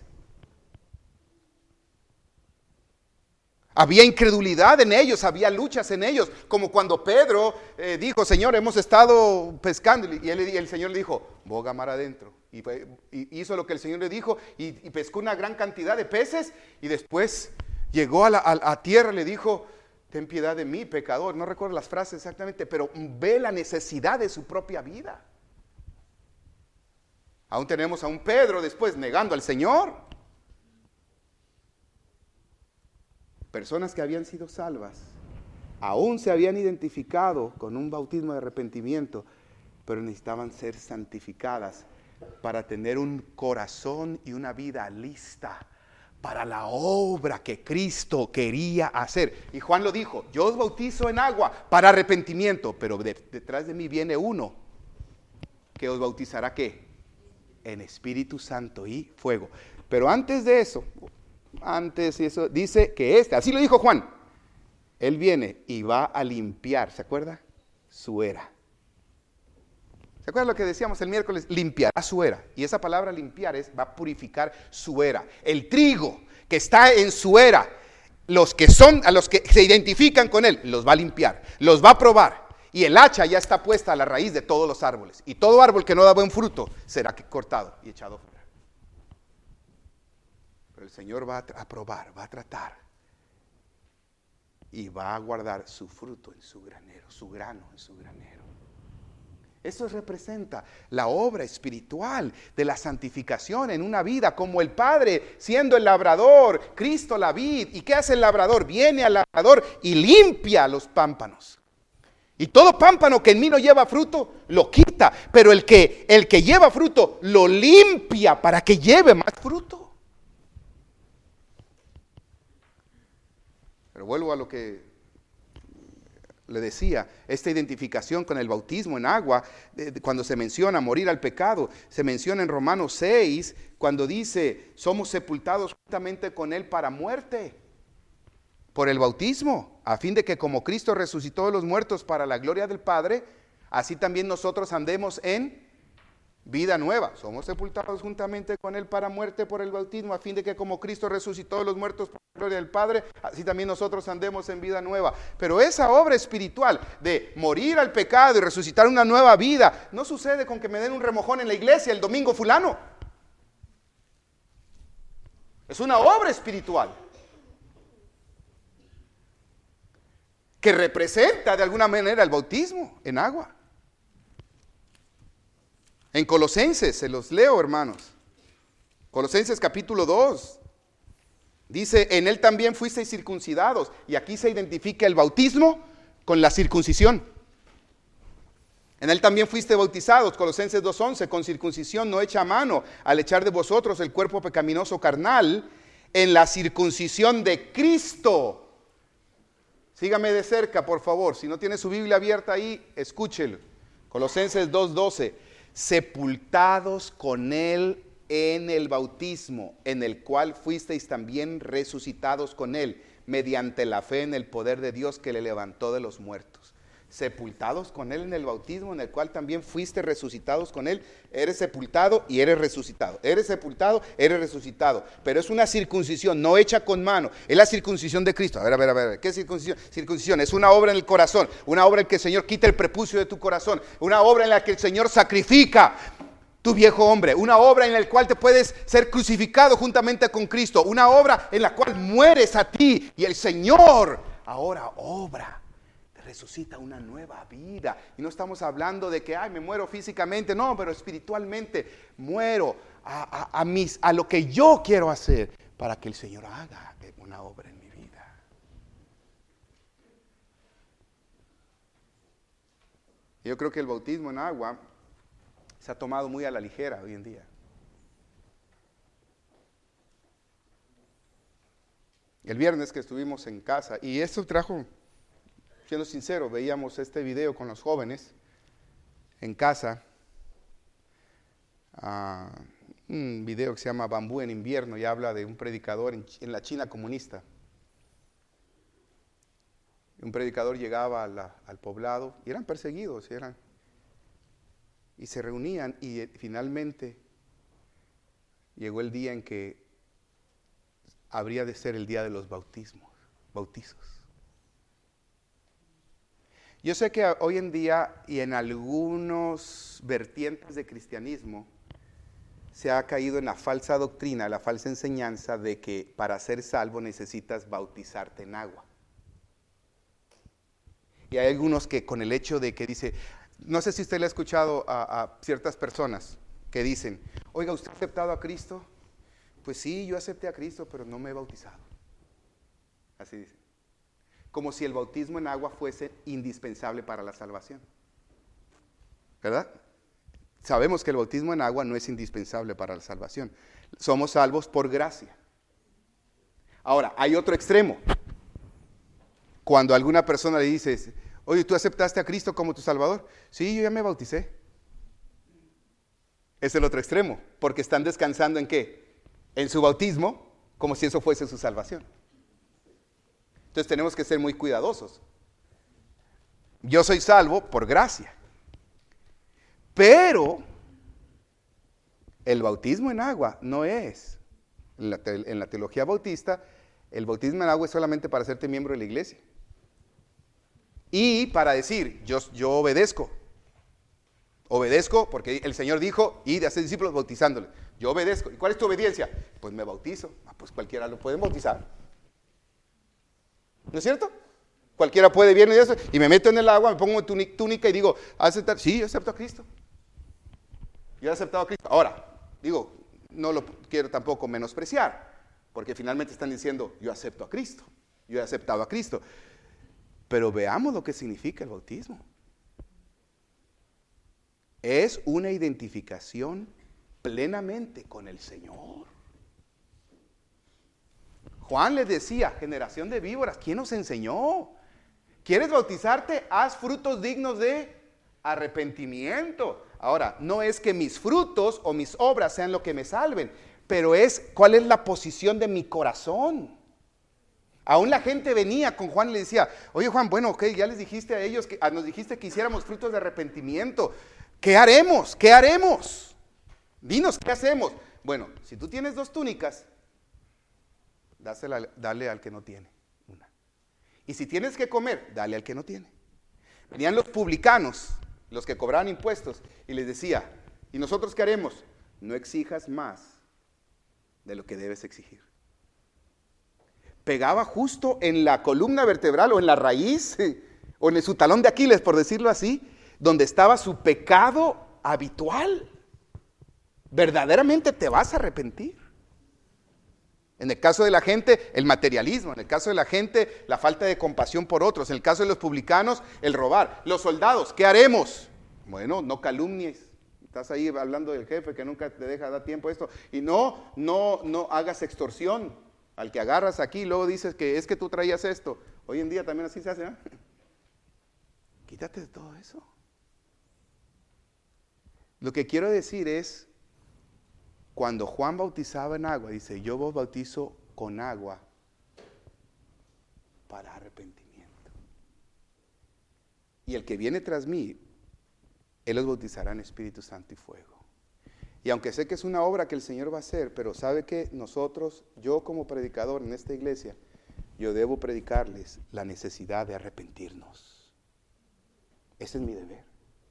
Había incredulidad en ellos, había luchas en ellos, como cuando Pedro eh, dijo, Señor, hemos estado pescando, y, él, y el Señor le dijo, boga mar adentro, y, y hizo lo que el Señor le dijo, y, y pescó una gran cantidad de peces, y después llegó a, la, a, a tierra y le dijo, ten piedad de mí, pecador. No recuerdo las frases exactamente, pero ve la necesidad de su propia vida. Aún tenemos a un Pedro después negando al Señor. Personas que habían sido salvas, aún se habían identificado con un bautismo de arrepentimiento, pero necesitaban ser santificadas para tener un corazón y una vida lista para la obra que Cristo quería hacer. Y Juan lo dijo, yo os bautizo en agua para arrepentimiento, pero de, detrás de mí viene uno que os bautizará ¿qué? En Espíritu Santo y fuego. Pero antes de eso, antes de eso, dice que este, así lo dijo Juan, él viene y va a limpiar, ¿se acuerda? Su era. ¿Se acuerdan lo que decíamos el miércoles? Limpiará su era. Y esa palabra limpiar es, va a purificar su era. El trigo que está en su era, los que son, a los que se identifican con él, los va a limpiar, los va a probar. Y el hacha ya está puesta a la raíz de todos los árboles. Y todo árbol que no da buen fruto será cortado y echado fuera. Pero el Señor va a probar, va a tratar. Y va a guardar su fruto en su granero, su grano en su granero. Eso representa la obra espiritual de la santificación en una vida, como el Padre siendo el labrador, Cristo la vid. ¿Y qué hace el labrador? Viene al labrador y limpia los pámpanos. Y todo pámpano que en mí no lleva fruto, lo quita. Pero el que, el que lleva fruto, lo limpia para que lleve más fruto. Pero vuelvo a lo que le decía, esta identificación con el bautismo en agua, eh, cuando se menciona morir al pecado, se menciona en Romanos seis, cuando dice, somos sepultados juntamente con él para muerte, por el bautismo, a fin de que como Cristo resucitó de los muertos para la gloria del Padre, así también nosotros andemos en vida nueva. Somos sepultados juntamente con él para muerte por el bautismo, a fin de que como Cristo resucitó de los muertos por la gloria del Padre, así también nosotros andemos en vida nueva. Pero esa obra espiritual de morir al pecado y resucitar una nueva vida, no sucede con que me den un remojón en la iglesia el domingo fulano. Es una obra espiritual que representa de alguna manera el bautismo en agua. En Colosenses, se los leo, hermanos. Colosenses capítulo dos. Dice, en él también fuisteis circuncidados. Y aquí se identifica el bautismo con la circuncisión. En él también fuiste bautizados, Colosenses dos once, con circuncisión no hecha a mano, al echar de vosotros el cuerpo pecaminoso carnal, en la circuncisión de Cristo. Sígame de cerca, por favor. Si no tiene su Biblia abierta ahí, escúchelo. Colosenses dos doce. Sepultados con él en el bautismo, en el cual fuisteis también resucitados con él, mediante la fe en el poder de Dios que le levantó de los muertos. Sepultados con él en el bautismo, en el cual también fuiste resucitados con él. Eres sepultado y eres resucitado. Eres sepultado, eres resucitado. Pero es una circuncisión no hecha con mano. Es la circuncisión de Cristo. A ver, a ver, a ver. ¿Qué es circuncisión? Circuncisión es una obra en el corazón. Una obra en que el Señor quita el prepucio de tu corazón. Una obra en la que el Señor sacrifica tu viejo hombre. Una obra en la cual te puedes ser crucificado juntamente con Cristo. Una obra en la cual mueres a ti. Y el Señor ahora obra. Resucita una nueva vida. Y no estamos hablando de que ay, me muero físicamente, no, pero espiritualmente muero a, a, a, mis, a lo que yo quiero hacer para que el Señor haga una obra en mi vida. Yo creo que el bautismo en agua se ha tomado muy a la ligera hoy en día. El viernes que estuvimos en casa, y esto trajo, siendo sincero, veíamos este video con los jóvenes en casa, uh, un video que se llama Bambú en invierno, y habla de un predicador en, en la China comunista. Un predicador llegaba a la, al poblado y eran perseguidos, eran, y se reunían y eh, finalmente llegó el día en que habría de ser el día de los bautismos, bautizos. Yo sé que hoy en día y en algunos vertientes de cristianismo se ha caído en la falsa doctrina, la falsa enseñanza de que para ser salvo necesitas bautizarte en agua. Y hay algunos que con el hecho de que dice, no sé si usted le ha escuchado a, a ciertas personas que dicen, oiga, ¿usted ha aceptado a Cristo? Pues sí, yo acepté a Cristo, pero no me he bautizado. Así dicen. Como si el bautismo en agua fuese indispensable para la salvación. ¿Verdad? Sabemos que el bautismo en agua no es indispensable para la salvación. Somos salvos por gracia. Ahora, hay otro extremo. Cuando a alguna persona le dices, oye, ¿tú aceptaste a Cristo como tu Salvador? Sí, yo ya me bauticé. Es el otro extremo, porque están descansando ¿en qué? En su bautismo, como si eso fuese su salvación. Entonces tenemos que ser muy cuidadosos. Yo soy salvo por gracia. Pero el bautismo en agua no es, en la, te, en la teología bautista, el bautismo en agua es solamente para hacerte miembro de la iglesia. Y para decir, yo, yo obedezco. Obedezco porque el Señor dijo, y de hacer discípulos bautizándoles. Yo obedezco. ¿Y cuál es tu obediencia? Pues me bautizo. Ah, pues cualquiera lo puede bautizar. ¿No es cierto? Cualquiera puede bien y eso, y me meto en el agua, me pongo túnica y digo, ¿aceptar? Sí, yo acepto a Cristo. Yo he aceptado a Cristo. Ahora, digo, no lo quiero tampoco menospreciar, porque finalmente están diciendo, yo acepto a Cristo, yo he aceptado a Cristo. Pero veamos lo que significa el bautismo. Es una identificación plenamente con el Señor. Juan les decía, generación de víboras, ¿quién nos enseñó? ¿Quieres bautizarte? Haz frutos dignos de arrepentimiento. Ahora, no es que mis frutos o mis obras sean lo que me salven, pero es cuál es la posición de mi corazón. Aún la gente venía con Juan y le decía, oye Juan, bueno, ok, ya les dijiste a ellos, que nos dijiste que hiciéramos frutos de arrepentimiento. ¿Qué haremos? ¿Qué haremos? Dinos, ¿qué hacemos? Bueno, si tú tienes dos túnicas, dásela, dale al que no tiene una. Y si tienes que comer, dale al que no tiene. Venían los publicanos, los que cobraban impuestos, y les decía, ¿y nosotros qué haremos? No exijas más de lo que debes exigir. Pegaba justo en la columna vertebral o en la raíz, o en su talón de Aquiles, por decirlo así, donde estaba su pecado habitual. Verdaderamente te vas a arrepentir. En el caso de la gente, el materialismo. En el caso de la gente, la falta de compasión por otros. En el caso de los publicanos, el robar. Los soldados, ¿qué haremos? Bueno, no calumnies. Estás ahí hablando del jefe que nunca te deja dar tiempo a esto. Y no, no, no hagas extorsión. Al que agarras aquí y luego dices que es que tú traías esto. Hoy en día también así se hace, ¿eh? Quítate de todo eso. Lo que quiero decir es, cuando Juan bautizaba en agua, dice, yo vos bautizo con agua para arrepentimiento. Y el que viene tras mí, él los bautizará en Espíritu Santo y fuego. Y aunque sé que es una obra que el Señor va a hacer, pero sabe que nosotros, yo como predicador en esta iglesia, yo debo predicarles la necesidad de arrepentirnos. Ese es mi deber.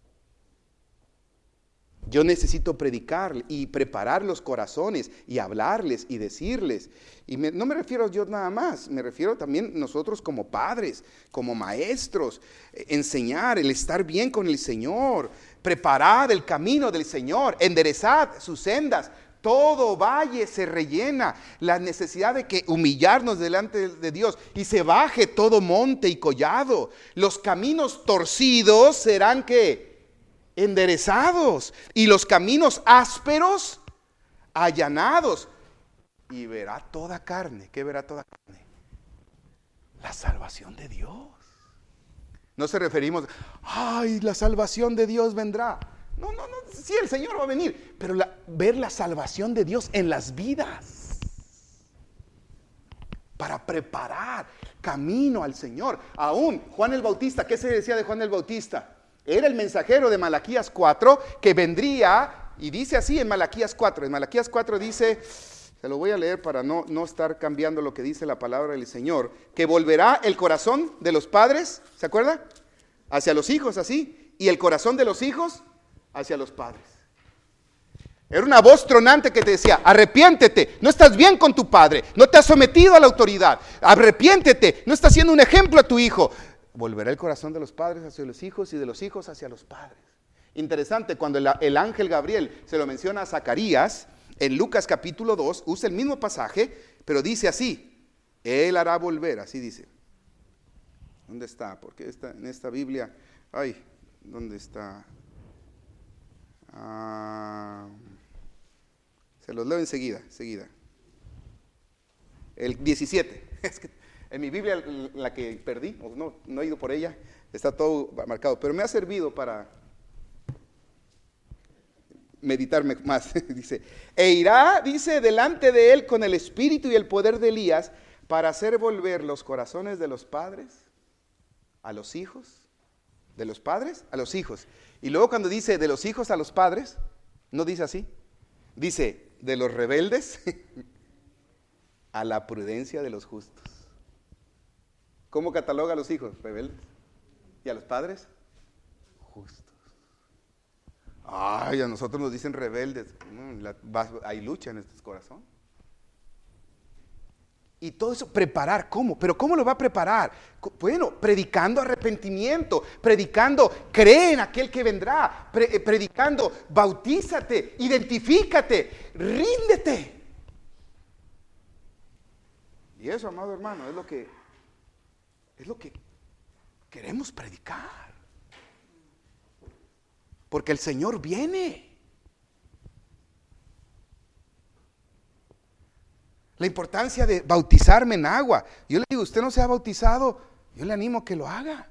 Yo necesito predicar y preparar los corazones y hablarles y decirles. Y me, no me refiero a yo nada más, me refiero también nosotros como padres, como maestros, eh, enseñar, el estar bien con el Señor, preparar el camino del Señor, enderezad sus sendas. Todo valle se rellena, la necesidad de que humillarnos delante de Dios y se baje todo monte y collado. Los caminos torcidos serán ¿qué? Enderezados, y los caminos ásperos allanados, y verá toda carne. ¿Qué verá toda carne? La salvación de Dios. No se referimos, ay, la salvación de Dios vendrá. No, no, no, sí, el Señor va a venir, pero la, ver la salvación de Dios en las vidas, para preparar, camino al Señor. Aún Juan el Bautista, ¿qué se decía de Juan el Bautista? Era el mensajero de Malaquías cuatro que vendría, y dice así en Malaquías cuatro. En Malaquías cuatro dice, se lo voy a leer para no, no estar cambiando lo que dice la palabra del Señor, que volverá el corazón de los padres, ¿se acuerda? Hacia los hijos, así, y el corazón de los hijos hacia los padres. Era una voz tronante que te decía, arrepiéntete, no estás bien con tu padre, no te has sometido a la autoridad, arrepiéntete, no estás siendo un ejemplo a tu hijo. Volverá el corazón de los padres hacia los hijos y de los hijos hacia los padres. Interesante, cuando el, el ángel Gabriel se lo menciona a Zacarías, en Lucas capítulo dos, usa el mismo pasaje, pero dice así, él hará volver, así dice. ¿Dónde está? Porque está en esta Biblia, ay, ¿dónde está? Ah, se los leo enseguida, enseguida. El diecisiete, es que en mi Biblia, la que perdí, no, no he ido por ella, está todo marcado, pero me ha servido para meditarme más. Dice, e irá, dice, delante de él con el espíritu y el poder de Elías para hacer volver los corazones de los padres a los hijos, de los padres a los hijos. Y luego cuando dice de los hijos a los padres, no dice así, dice de los rebeldes a la prudencia de los justos. ¿Cómo cataloga a los hijos? Rebeldes. ¿Y a los padres? Justos. Ay, a nosotros nos dicen rebeldes. Hay lucha en nuestros corazones. Y todo eso, preparar, ¿cómo? ¿Pero cómo lo va a preparar? Bueno, predicando arrepentimiento, predicando, cree en aquel que vendrá, pre- predicando, bautízate, identifícate, ríndete. Y eso, amado hermano, es lo que, es lo que queremos predicar. Porque el Señor viene. La importancia de bautizarme en agua. Yo le digo, usted no se ha bautizado, yo le animo a que lo haga.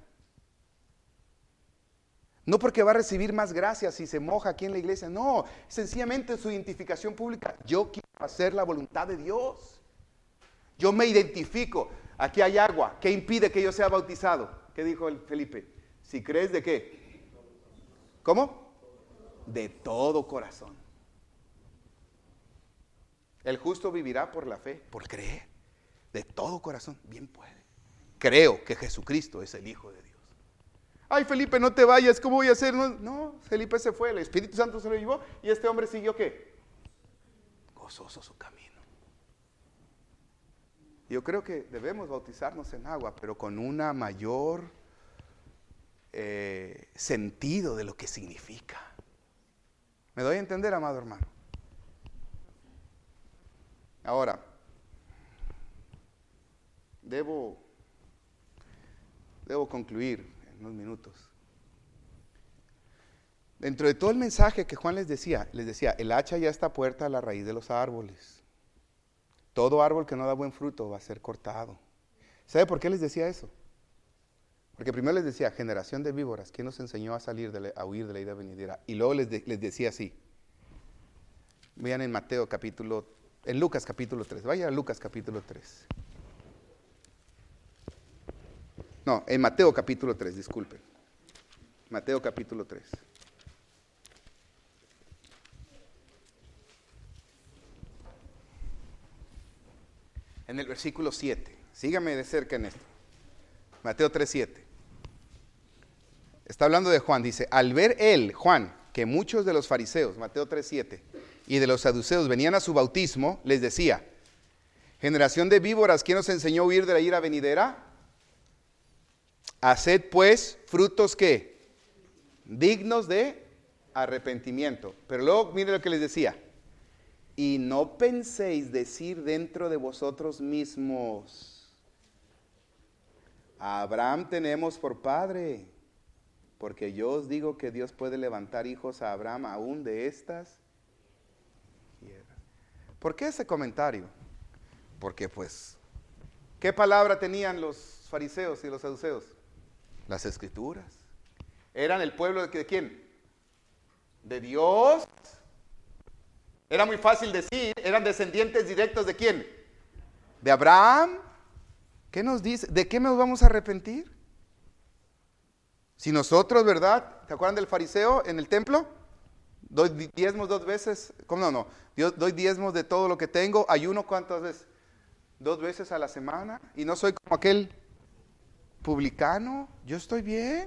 No porque va a recibir más gracias si se moja aquí en la iglesia, no, sencillamente su identificación pública. Yo quiero hacer la voluntad de Dios. Yo me identifico, aquí hay agua, ¿qué impide que yo sea bautizado? ¿Qué dijo el Felipe? Si crees de qué. ¿Cómo? De todo corazón. El justo vivirá por la fe, por creer, de todo corazón, bien puede. Creo que Jesucristo es el Hijo de Dios. Ay, Felipe, no te vayas, ¿cómo voy a hacer? No, no, Felipe se fue, el Espíritu Santo se lo llevó y este hombre siguió ¿qué? Gozoso su camino. Yo creo que debemos bautizarnos en agua, pero con una mayor eh, sentido de lo que significa. ¿Me doy a entender, amado hermano? Ahora, debo, debo concluir en unos minutos. Dentro de todo el mensaje que Juan les decía, les decía, el hacha ya está puesta a la raíz de los árboles. Todo árbol que no da buen fruto va a ser cortado. ¿Sabe por qué les decía eso? Porque primero les decía, generación de víboras, ¿quién nos enseñó a salir, de la, a huir de la ira venidera? Y luego les, de, les decía así. Vean en Mateo capítulo, en Lucas capítulo tres. Vaya a Lucas capítulo tres. No, en Mateo capítulo tres, disculpen. Mateo capítulo tres. En el versículo siete. Sígame de cerca en esto. Mateo tres, siete. Está hablando de Juan, dice, al ver él, Juan, que muchos de los fariseos, Mateo tres, siete, y de los saduceos venían a su bautismo, les decía, generación de víboras, ¿quién os enseñó a huir de la ira venidera? Haced pues frutos ¿qué? Dignos de arrepentimiento. Pero luego mire lo que les decía, y no penséis decir dentro de vosotros mismos, a Abraham tenemos por padre, porque yo os digo que Dios puede levantar hijos a Abraham aún de estas piedras. ¿Por qué ese comentario? Porque pues, ¿qué palabra tenían los fariseos y los saduceos? Las escrituras. ¿Eran el pueblo de, de quién? De Dios. Era muy fácil decir, eran descendientes directos de quién? De Abraham. ¿Qué nos dice? ¿De qué nos vamos a arrepentir? Si nosotros, ¿verdad? ¿Te acuerdan del fariseo en el templo? Doy diezmos dos veces. ¿Cómo no? No. Yo doy diezmos de todo lo que tengo. Ayuno cuántas veces? Dos veces a la semana. Y no soy como aquel publicano. Yo estoy bien.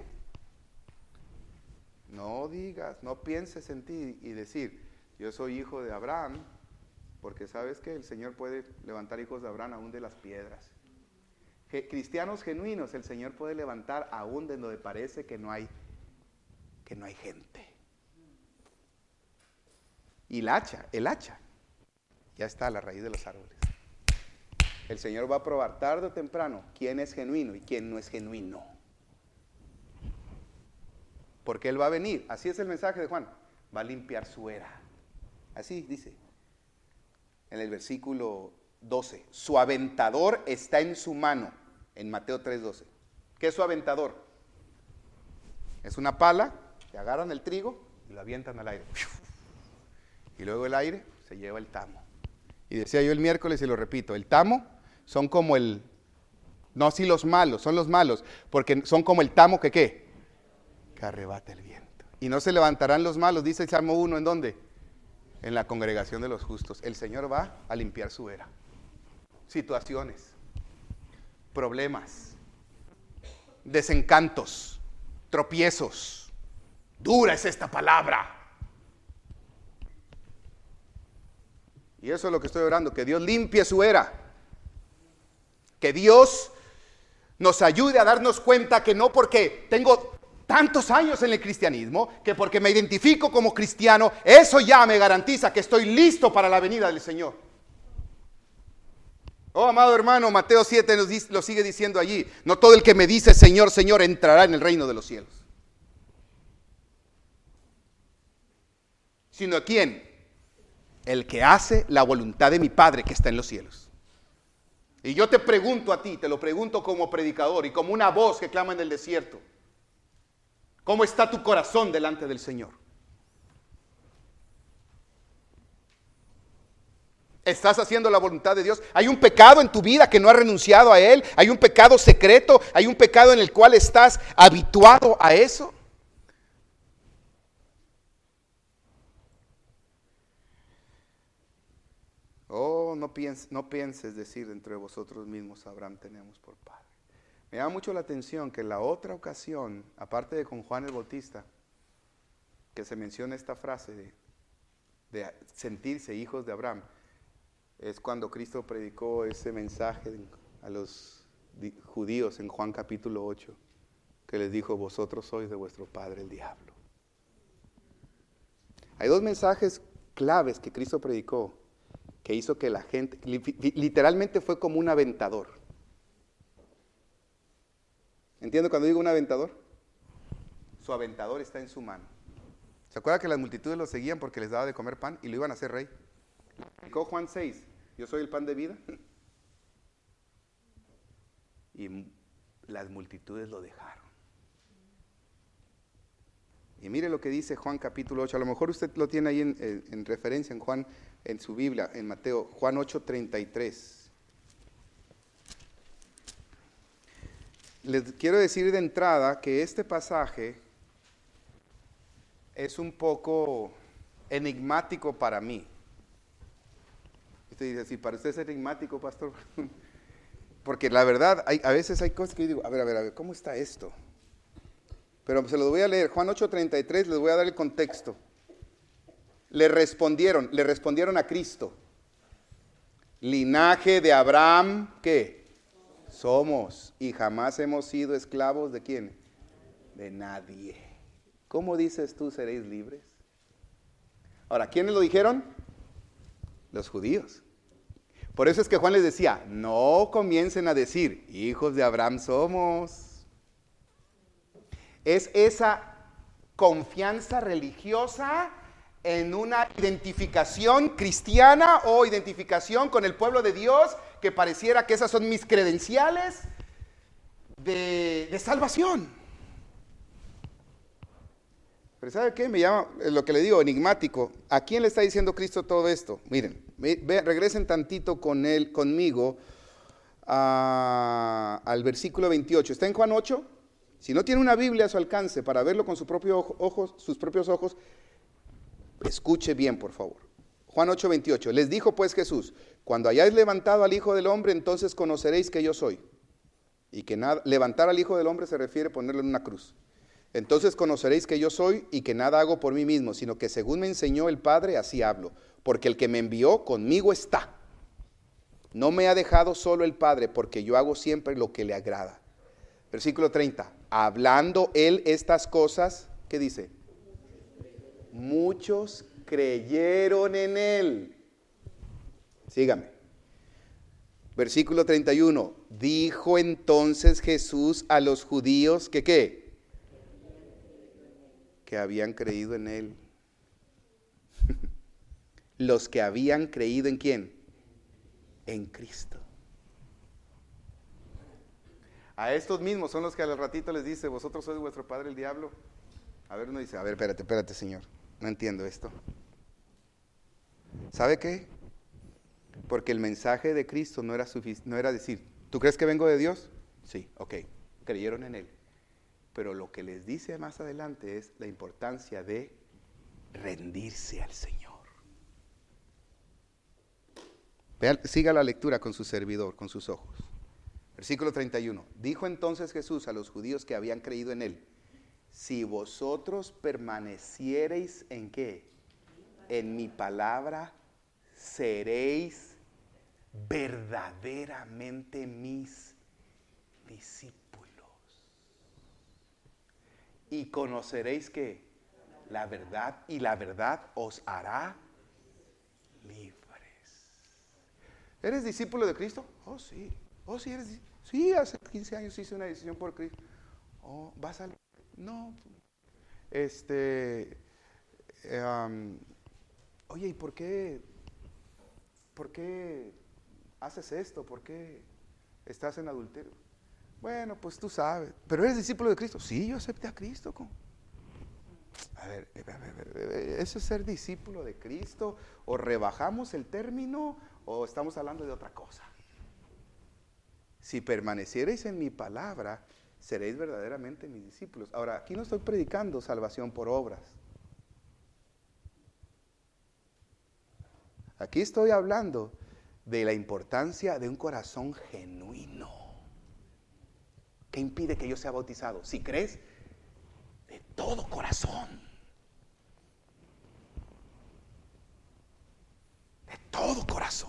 No digas, no pienses en ti y decir, yo soy hijo de Abraham, porque sabes que el Señor puede levantar hijos de Abraham aún de las piedras. Cristianos genuinos el Señor puede levantar aún de donde parece que no hay que no hay gente. Y el hacha, el hacha ya está a la raíz de los árboles. El Señor va a probar tarde o temprano quién es genuino y quién no es genuino. Porque Él va a venir, así es el mensaje de Juan, va a limpiar su era. Así dice en el versículo doce, su aventador está en su mano, en Mateo tres doce. ¿Qué es su aventador? Es una pala, que agarran el trigo y lo avientan al aire. Y luego el aire se lleva el tamo. Y decía yo el miércoles y lo repito, el tamo son como el, no así los malos, son los malos, porque son como el tamo que ¿qué? Que arrebata el viento. Y no se levantarán los malos, dice el Salmo uno, ¿en dónde? En la congregación de los justos. El Señor va a limpiar su era. Situaciones, problemas, desencantos, tropiezos. Dura es esta palabra. Y eso es lo que estoy orando, que Dios limpie su era. Que Dios nos ayude a darnos cuenta que no porque tengo tantos años en el cristianismo, que porque me identifico como cristiano, eso ya me garantiza que estoy listo para la venida del Señor. Oh, amado hermano, Mateo siete nos dice, lo sigue diciendo allí, no todo el que me dice Señor, Señor entrará en el reino de los cielos. Sino ¿quién? El que hace la voluntad de mi Padre que está en los cielos. Y yo te pregunto a ti, te lo pregunto como predicador y como una voz que clama en el desierto. ¿Cómo está tu corazón delante del Señor? ¿Estás haciendo la voluntad de Dios? ¿Hay un pecado en tu vida que no has renunciado a Él? ¿Hay un pecado secreto? ¿Hay un pecado en el cual estás habituado a eso? Oh, no pienses, no pienses decir entre vosotros mismos, Abraham tenemos por padre. Me llama mucho la atención que en la otra ocasión, aparte de con Juan el Bautista, que se menciona esta frase de, de sentirse hijos de Abraham, es cuando Cristo predicó ese mensaje a los judíos en Juan capítulo ocho, que les dijo, vosotros sois de vuestro padre el diablo. Hay dos mensajes claves que Cristo predicó, que hizo que la gente, literalmente fue como un aventador. ¿Entiendo cuando digo un aventador? Su aventador está en su mano. ¿Se acuerda que las multitudes lo seguían porque les daba de comer pan y lo iban a hacer rey? Explicó Juan seis, yo soy el pan de vida. Y las multitudes lo dejaron. Y mire lo que dice Juan capítulo ocho, a lo mejor usted lo tiene ahí en, en, en referencia en Juan, en su Biblia, en Mateo, Juan ocho treinta y tres. Les quiero decir de entrada que este pasaje es un poco enigmático para mí. Usted dice, si para usted es enigmático, pastor, porque la verdad, hay, a veces hay cosas que yo digo, a ver, a ver, a ver, ¿cómo está esto? Pero se los voy a leer, Juan ocho treinta y tres, les voy a dar el contexto. Le respondieron, le respondieron a Cristo, linaje de Abraham, ¿qué? Somos, y jamás hemos sido esclavos ¿de quién? De nadie. ¿Cómo dices tú seréis libres? Ahora, ¿quiénes lo dijeron? Los judíos. Por eso es que Juan les decía, no comiencen a decir, hijos de Abraham somos. Es esa confianza religiosa en una identificación cristiana o identificación con el pueblo de Dios, que pareciera que esas son mis credenciales de, de salvación. Pero ¿sabe qué? Me llama, lo que le digo, enigmático. ¿A quién le está diciendo Cristo todo esto? Miren, ve, regresen tantito con él, conmigo a, al versículo veintiocho. ¿Está en Juan ocho? Si no tiene una Biblia a su alcance para verlo con su propio ojo, ojos, sus propios ojos, escuche bien, por favor. Juan ocho, veintiocho. Les dijo pues Jesús: cuando hayáis levantado al Hijo del Hombre, entonces conoceréis que yo soy. Y que nada, levantar al Hijo del Hombre se refiere a ponerlo en una cruz. Entonces conoceréis que yo soy y que nada hago por mí mismo, sino que según me enseñó el Padre, así hablo. Porque el que me envió conmigo está. No me ha dejado solo el Padre, porque yo hago siempre lo que le agrada. Versículo treinta. Hablando él estas cosas, ¿qué dice? Muchos creyeron en él. Sígame. Versículo treinta y uno. Dijo entonces Jesús a los judíos que ¿qué? Que habían creído en él. Los que habían creído en ¿quién? En Cristo. A estos mismos son los que al ratito les dice: vosotros sois vuestro padre el diablo. A ver, uno dice: a ver, espérate, espérate, Señor, no entiendo esto. ¿Sabe qué? Porque el mensaje de Cristo no era sufic- no era decir: ¿tú crees que vengo de Dios? Sí, ok, creyeron en él. Pero lo que les dice más adelante es la importancia de rendirse al Señor. Vean, siga la lectura con su servidor, con sus ojos. Versículo treinta y uno. Dijo entonces Jesús a los judíos que habían creído en él: si vosotros permaneciereis en ¿qué? En mi palabra, seréis verdaderamente mis discípulos. Y conoceréis que la verdad, y la verdad os hará libres. ¿Eres discípulo de Cristo? Oh, sí. Oh, sí, eres. Sí, hace quince años hice una decisión por Cristo. Oh, ¿vas a? No. Este. Um, oye, ¿y por qué? ¿Por qué haces esto? ¿Por qué estás en adulterio? Bueno, pues tú sabes. ¿Pero eres discípulo de Cristo? Sí, yo acepté a Cristo. ¿Cómo? A ver, a ver, a ver, ¿eso es ser discípulo de Cristo? ¿O rebajamos el término o estamos hablando de otra cosa? Si permaneciereis en mi palabra, seréis verdaderamente mis discípulos. Ahora, aquí no estoy predicando salvación por obras. Aquí estoy hablando de la importancia de un corazón genuino. ¿Qué impide que yo sea bautizado? Si crees de todo corazón. De todo corazón.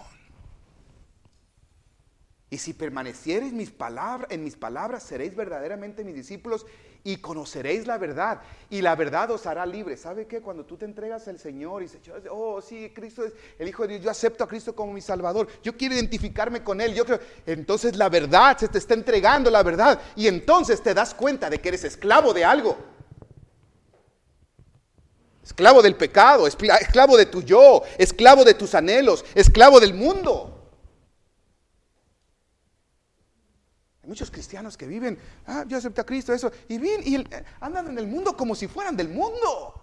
Y si permaneciereis mis palabras, en mis palabras, seréis verdaderamente mis discípulos y conoceréis la verdad. Y la verdad os hará libres. ¿Sabe qué? Cuando tú te entregas al Señor y dices: oh, sí, Cristo es el Hijo de Dios, yo acepto a Cristo como mi Salvador, yo quiero identificarme con Él, yo creo. Entonces la verdad, se te está entregando la verdad. Y entonces te das cuenta de que eres esclavo de algo. Esclavo del pecado, esclavo de tu yo, esclavo de tus anhelos, esclavo del mundo. Hay muchos cristianos que viven: ah, yo acepté a Cristo, eso, y, bien, y el, andan en el mundo como si fueran del mundo.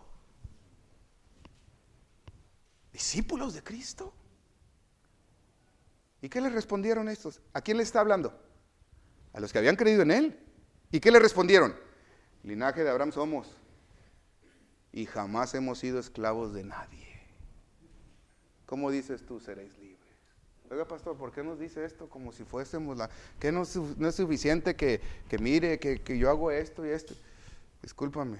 ¿Discípulos de Cristo? ¿Y qué le respondieron estos? ¿A quién le está hablando? A los que habían creído en Él. ¿Y qué le respondieron? Linaje de Abraham somos, y jamás hemos sido esclavos de nadie. ¿Cómo dices tú seréis libres? Oiga, pastor, ¿por qué nos dice esto como si fuésemos la... ¿Qué no, no es suficiente que, que mire, que, que yo hago esto y esto? Discúlpame.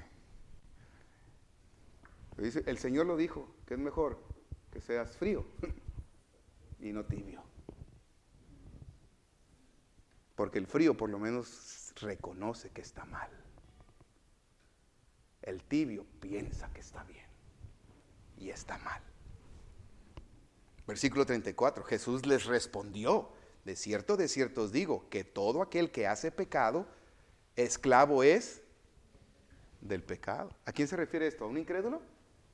Dice, el Señor lo dijo, que es mejor que seas frío y no tibio. Porque el frío por lo menos reconoce que está mal. El tibio piensa que está bien y está mal. Versículo treinta y cuatro, Jesús les respondió: de cierto, de cierto os digo, que todo aquel que hace pecado, esclavo es del pecado. ¿A quién se refiere esto? ¿A un incrédulo?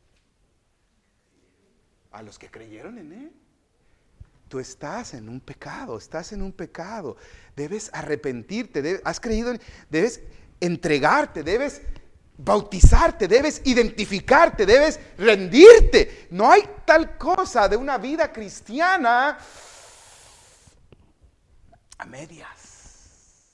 A los que creyeron en Él. Tú estás en un pecado, estás en un pecado. Debes arrepentirte, debes, has creído, en, debes entregarte, debes bautizarte, debes identificarte, debes rendirte. No hay tal cosa de una vida cristiana a medias.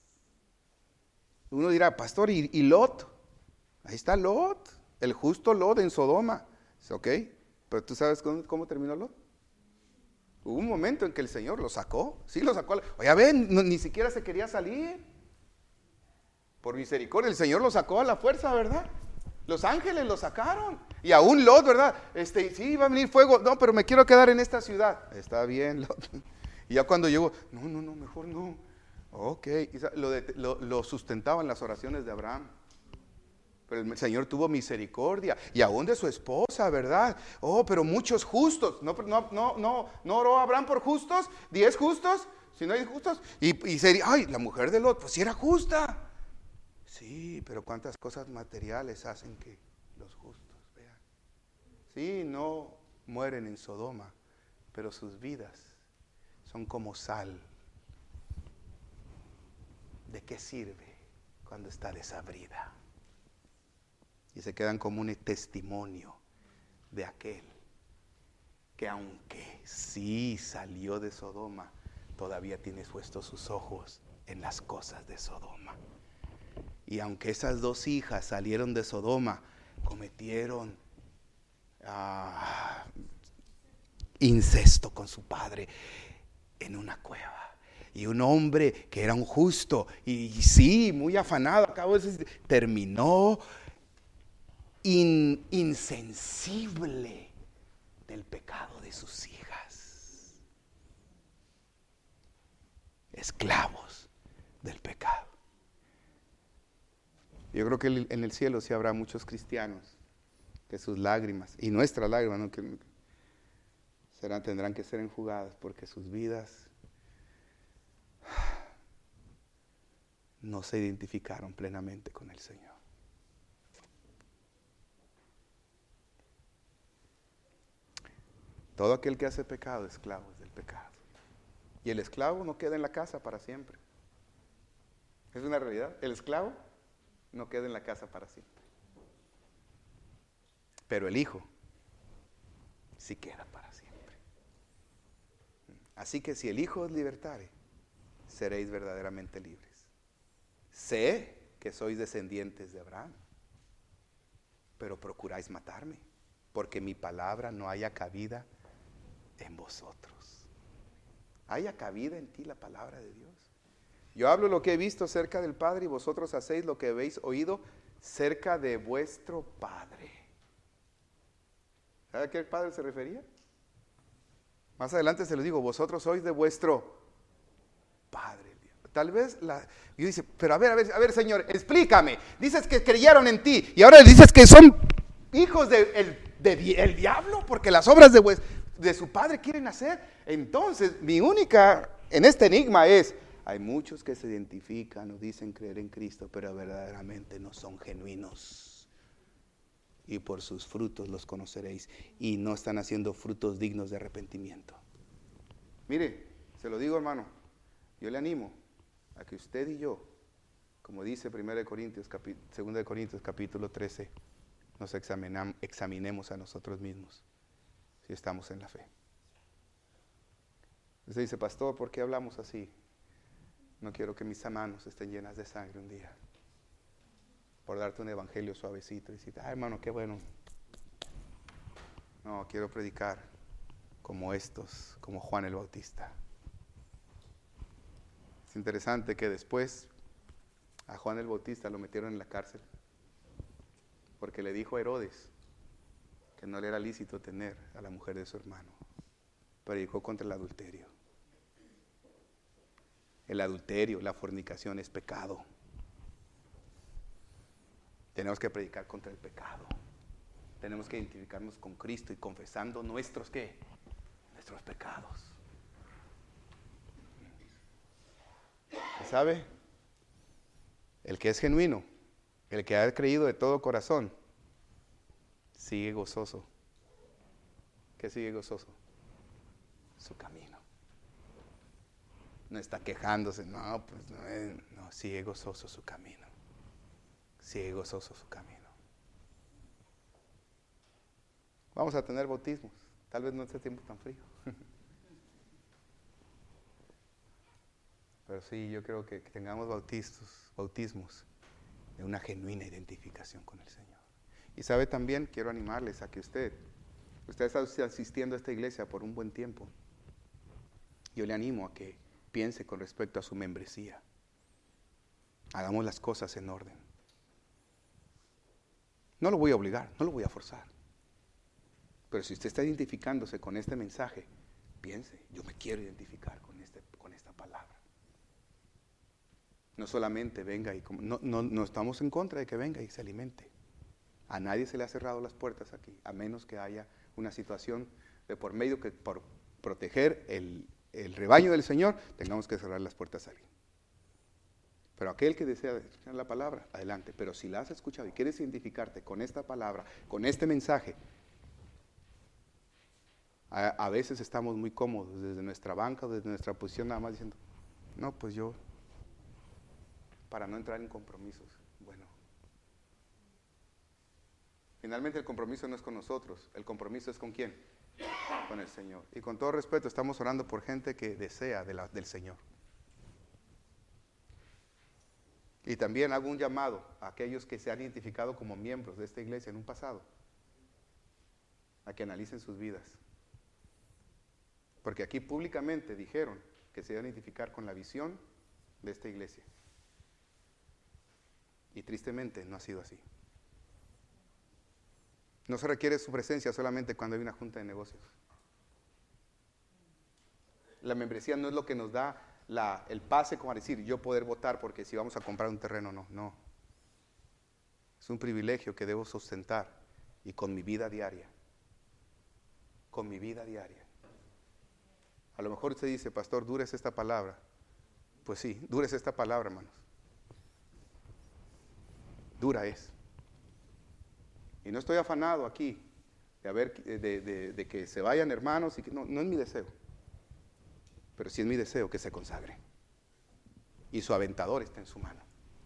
Uno dirá, pastor, ¿y, y Lot? Ahí está Lot, el justo Lot en Sodoma. Ok, pero ¿tú sabes cómo, cómo terminó Lot? Hubo un momento en que el Señor lo sacó. Sí, lo sacó. Oye, ven, no, ni siquiera se quería salir. Por misericordia, el Señor lo sacó a la fuerza, ¿verdad? Los ángeles lo sacaron. Y aún Lot, ¿verdad? Este, sí, va a venir fuego. No, pero me quiero quedar en esta ciudad. Está bien, Lot. Y ya cuando llegó, no, no, no, mejor no. Ok, lo, de, lo, lo sustentaban las oraciones de Abraham. Pero el Señor tuvo misericordia. Y aún de su esposa, ¿verdad? Oh, pero muchos justos. No, no, no, no, no oró Abraham por justos. Diez justos. Si no hay justos. Y, y sería, ay, la mujer de Lot, pues sí era justa. Sí, pero cuántas cosas materiales hacen que los justos vean. Sí, no mueren en Sodoma, pero sus vidas son como sal. ¿De qué sirve cuando está desabrida? Y se quedan como un testimonio de aquel que aunque sí salió de Sodoma, todavía tiene puestos sus ojos en las cosas de Sodoma. Y aunque esas dos hijas salieron de Sodoma, cometieron ah, incesto con su padre en una cueva. Y un hombre que era un justo y, y sí, muy afanado, acabo de decir, terminó in, insensible del pecado de sus hijas. Esclavos del pecado. Yo creo que en el cielo sí habrá muchos cristianos que sus lágrimas, y nuestras lágrimas, ¿no? que serán, tendrán que ser enjugadas porque sus vidas no se identificaron plenamente con el Señor. Todo aquel que hace pecado, esclavo es del pecado. Y el esclavo no queda en la casa para siempre. Es una realidad. El esclavo no queda en la casa para siempre. Pero el Hijo sí queda para siempre. Así que si el Hijo os libertare, seréis verdaderamente libres. Sé que sois descendientes de Abraham, pero procuráis matarme, porque mi palabra no haya cabida en vosotros. ¿Haya cabida en ti la palabra de Dios? Yo hablo lo que he visto cerca del Padre y vosotros hacéis lo que habéis oído cerca de vuestro Padre. ¿Sabe a qué Padre se refería? Más adelante se lo digo, vosotros sois de vuestro Padre. Tal vez la, yo dice, pero a ver, a ver, a ver, Señor, explícame. Dices que creyeron en ti y ahora dices que son hijos del de, de, el diablo porque las obras de, de su padre quieren hacer. Entonces, mi única en este enigma es, hay muchos que se identifican o dicen creer en Cristo, pero verdaderamente no son genuinos. Y por sus frutos los conoceréis. Y no están haciendo frutos dignos de arrepentimiento. Mire, se lo digo, hermano, yo le animo a que usted y yo, como dice primera de Corintios, capi, segunda de Corintios capítulo trece, nos examinemos a nosotros mismos si estamos en la fe. Usted dice, pastor, ¿por qué hablamos así? No quiero que mis manos estén llenas de sangre un día por darte un evangelio suavecito y decir, ay, hermano, qué bueno. No, quiero predicar como estos, como Juan el Bautista. Es interesante que después a Juan el Bautista lo metieron en la cárcel porque le dijo a Herodes que no le era lícito tener a la mujer de su hermano. Predicó contra el adulterio. El adulterio, la fornicación es pecado. Tenemos que predicar contra el pecado. Tenemos que identificarnos con Cristo y confesando nuestros ¿qué? Nuestros pecados. ¿Sabe? El que es genuino, el que ha creído de todo corazón, sigue gozoso. ¿Qué sigue gozoso? Su camino. No está quejándose, no, pues no, eh, no, sigue gozoso su camino. Sigue gozoso su camino. Vamos a tener bautismos, tal vez no esté tiempo tan frío. Pero sí, yo creo que, que tengamos bautismos, bautismos de una genuina identificación con el Señor. Y sabe también, quiero animarles a que usted, usted está asistiendo a esta iglesia por un buen tiempo. Yo le animo a que piense con respecto a su membresía. Hagamos las cosas en orden. No lo voy a obligar, no lo voy a forzar. Pero si usted está identificándose con este mensaje, piense, yo me quiero identificar con, este, con esta palabra. No solamente venga y, no, no, no estamos en contra de que venga y se alimente. A nadie se le ha cerrado las puertas aquí, a menos que haya una situación de por medio que por proteger el, el rebaño del Señor, tengamos que cerrar las puertas a alguien. Pero aquel que desea escuchar la palabra, adelante. Pero si la has escuchado y quieres identificarte con esta palabra, con este mensaje, a, a veces estamos muy cómodos desde nuestra banca, desde nuestra posición, nada más diciendo, no, pues yo, para no entrar en compromisos. Bueno, finalmente el compromiso no es con nosotros, el compromiso es con quién, con el Señor. Y con todo respeto, estamos orando por gente que desea de la, del Señor. Y también hago un llamado a aquellos que se han identificado como miembros de esta iglesia en un pasado, a que analicen sus vidas. Porque aquí públicamente dijeron que se iban a identificar con la visión de esta iglesia. Y tristemente no ha sido así. No se requiere su presencia solamente cuando hay una junta de negocios. La membresía no es lo que nos da La, el pase como a decir, yo poder votar porque si vamos a comprar un terreno, no, no. Es un privilegio que debo sustentar y con mi vida diaria, con mi vida diaria. A lo mejor usted dice, pastor, dures esta palabra. Pues sí, dures esta palabra, hermanos. Dura es. Y no estoy afanado aquí de, haber, de, de, de que se vayan hermanos, y que, no, no es mi deseo. Pero sí es mi deseo que se consagre. Y su aventador está en su mano.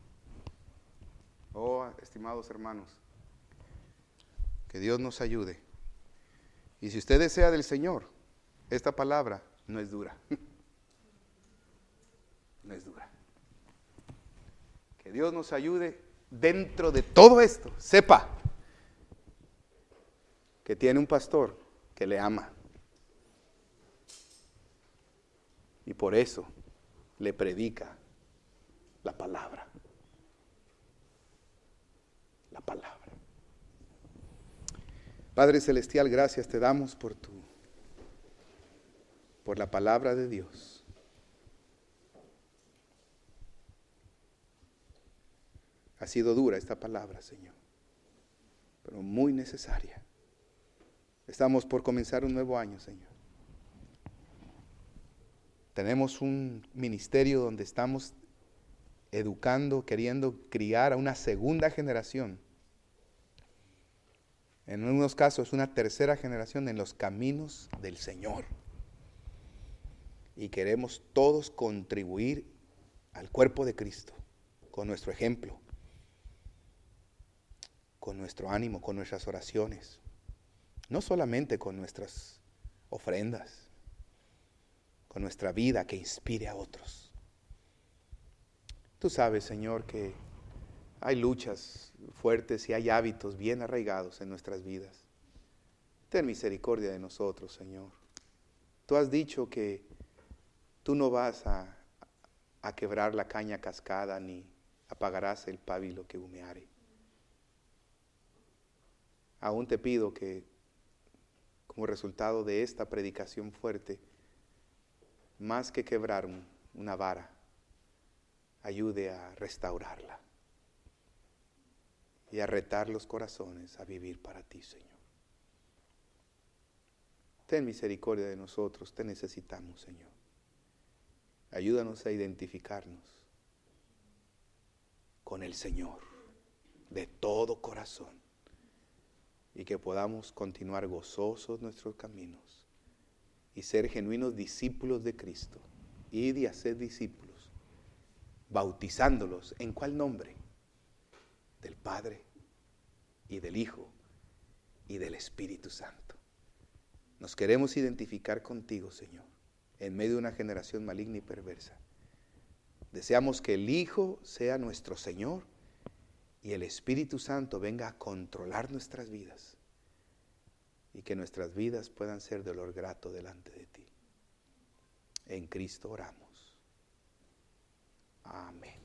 Oh, estimados hermanos, que Dios nos ayude. Y si usted desea del Señor, esta palabra no es dura. No es dura. Que Dios nos ayude dentro de todo esto. Sepa que tiene un pastor que le ama. Y por eso le predica la palabra. La palabra. Padre Celestial, gracias te damos por tu, por la palabra de Dios. Ha sido dura esta palabra, Señor, pero muy necesaria. Estamos por comenzar un nuevo año, Señor. Tenemos un ministerio donde estamos educando, queriendo criar a una segunda generación. En unos casos una tercera generación en los caminos del Señor. Y queremos todos contribuir al cuerpo de Cristo con nuestro ejemplo, con nuestro ánimo, con nuestras oraciones. No solamente con nuestras ofrendas, con nuestra vida que inspire a otros. Tú sabes, Señor, que hay luchas fuertes y hay hábitos bien arraigados en nuestras vidas. Ten misericordia de nosotros, Señor. Tú has dicho que tú no vas a, a quebrar la caña cascada ni apagarás el pábilo que humeare. Aún te pido que, como resultado de esta predicación fuerte, más que quebrar un, una vara, ayude a restaurarla y a retar los corazones a vivir para ti, Señor. Ten misericordia de nosotros, te necesitamos, Señor. Ayúdanos a identificarnos con el Señor de todo corazón y que podamos continuar gozosos nuestros caminos y ser genuinos discípulos de Cristo. Id y haced discípulos, bautizándolos ¿en cuál nombre? Del Padre y del Hijo y del Espíritu Santo. Nos queremos identificar contigo, Señor, en medio de una generación maligna y perversa. Deseamos que el Hijo sea nuestro Señor y el Espíritu Santo venga a controlar nuestras vidas y que nuestras vidas puedan ser de olor grato delante de ti. En Cristo oramos. Amén.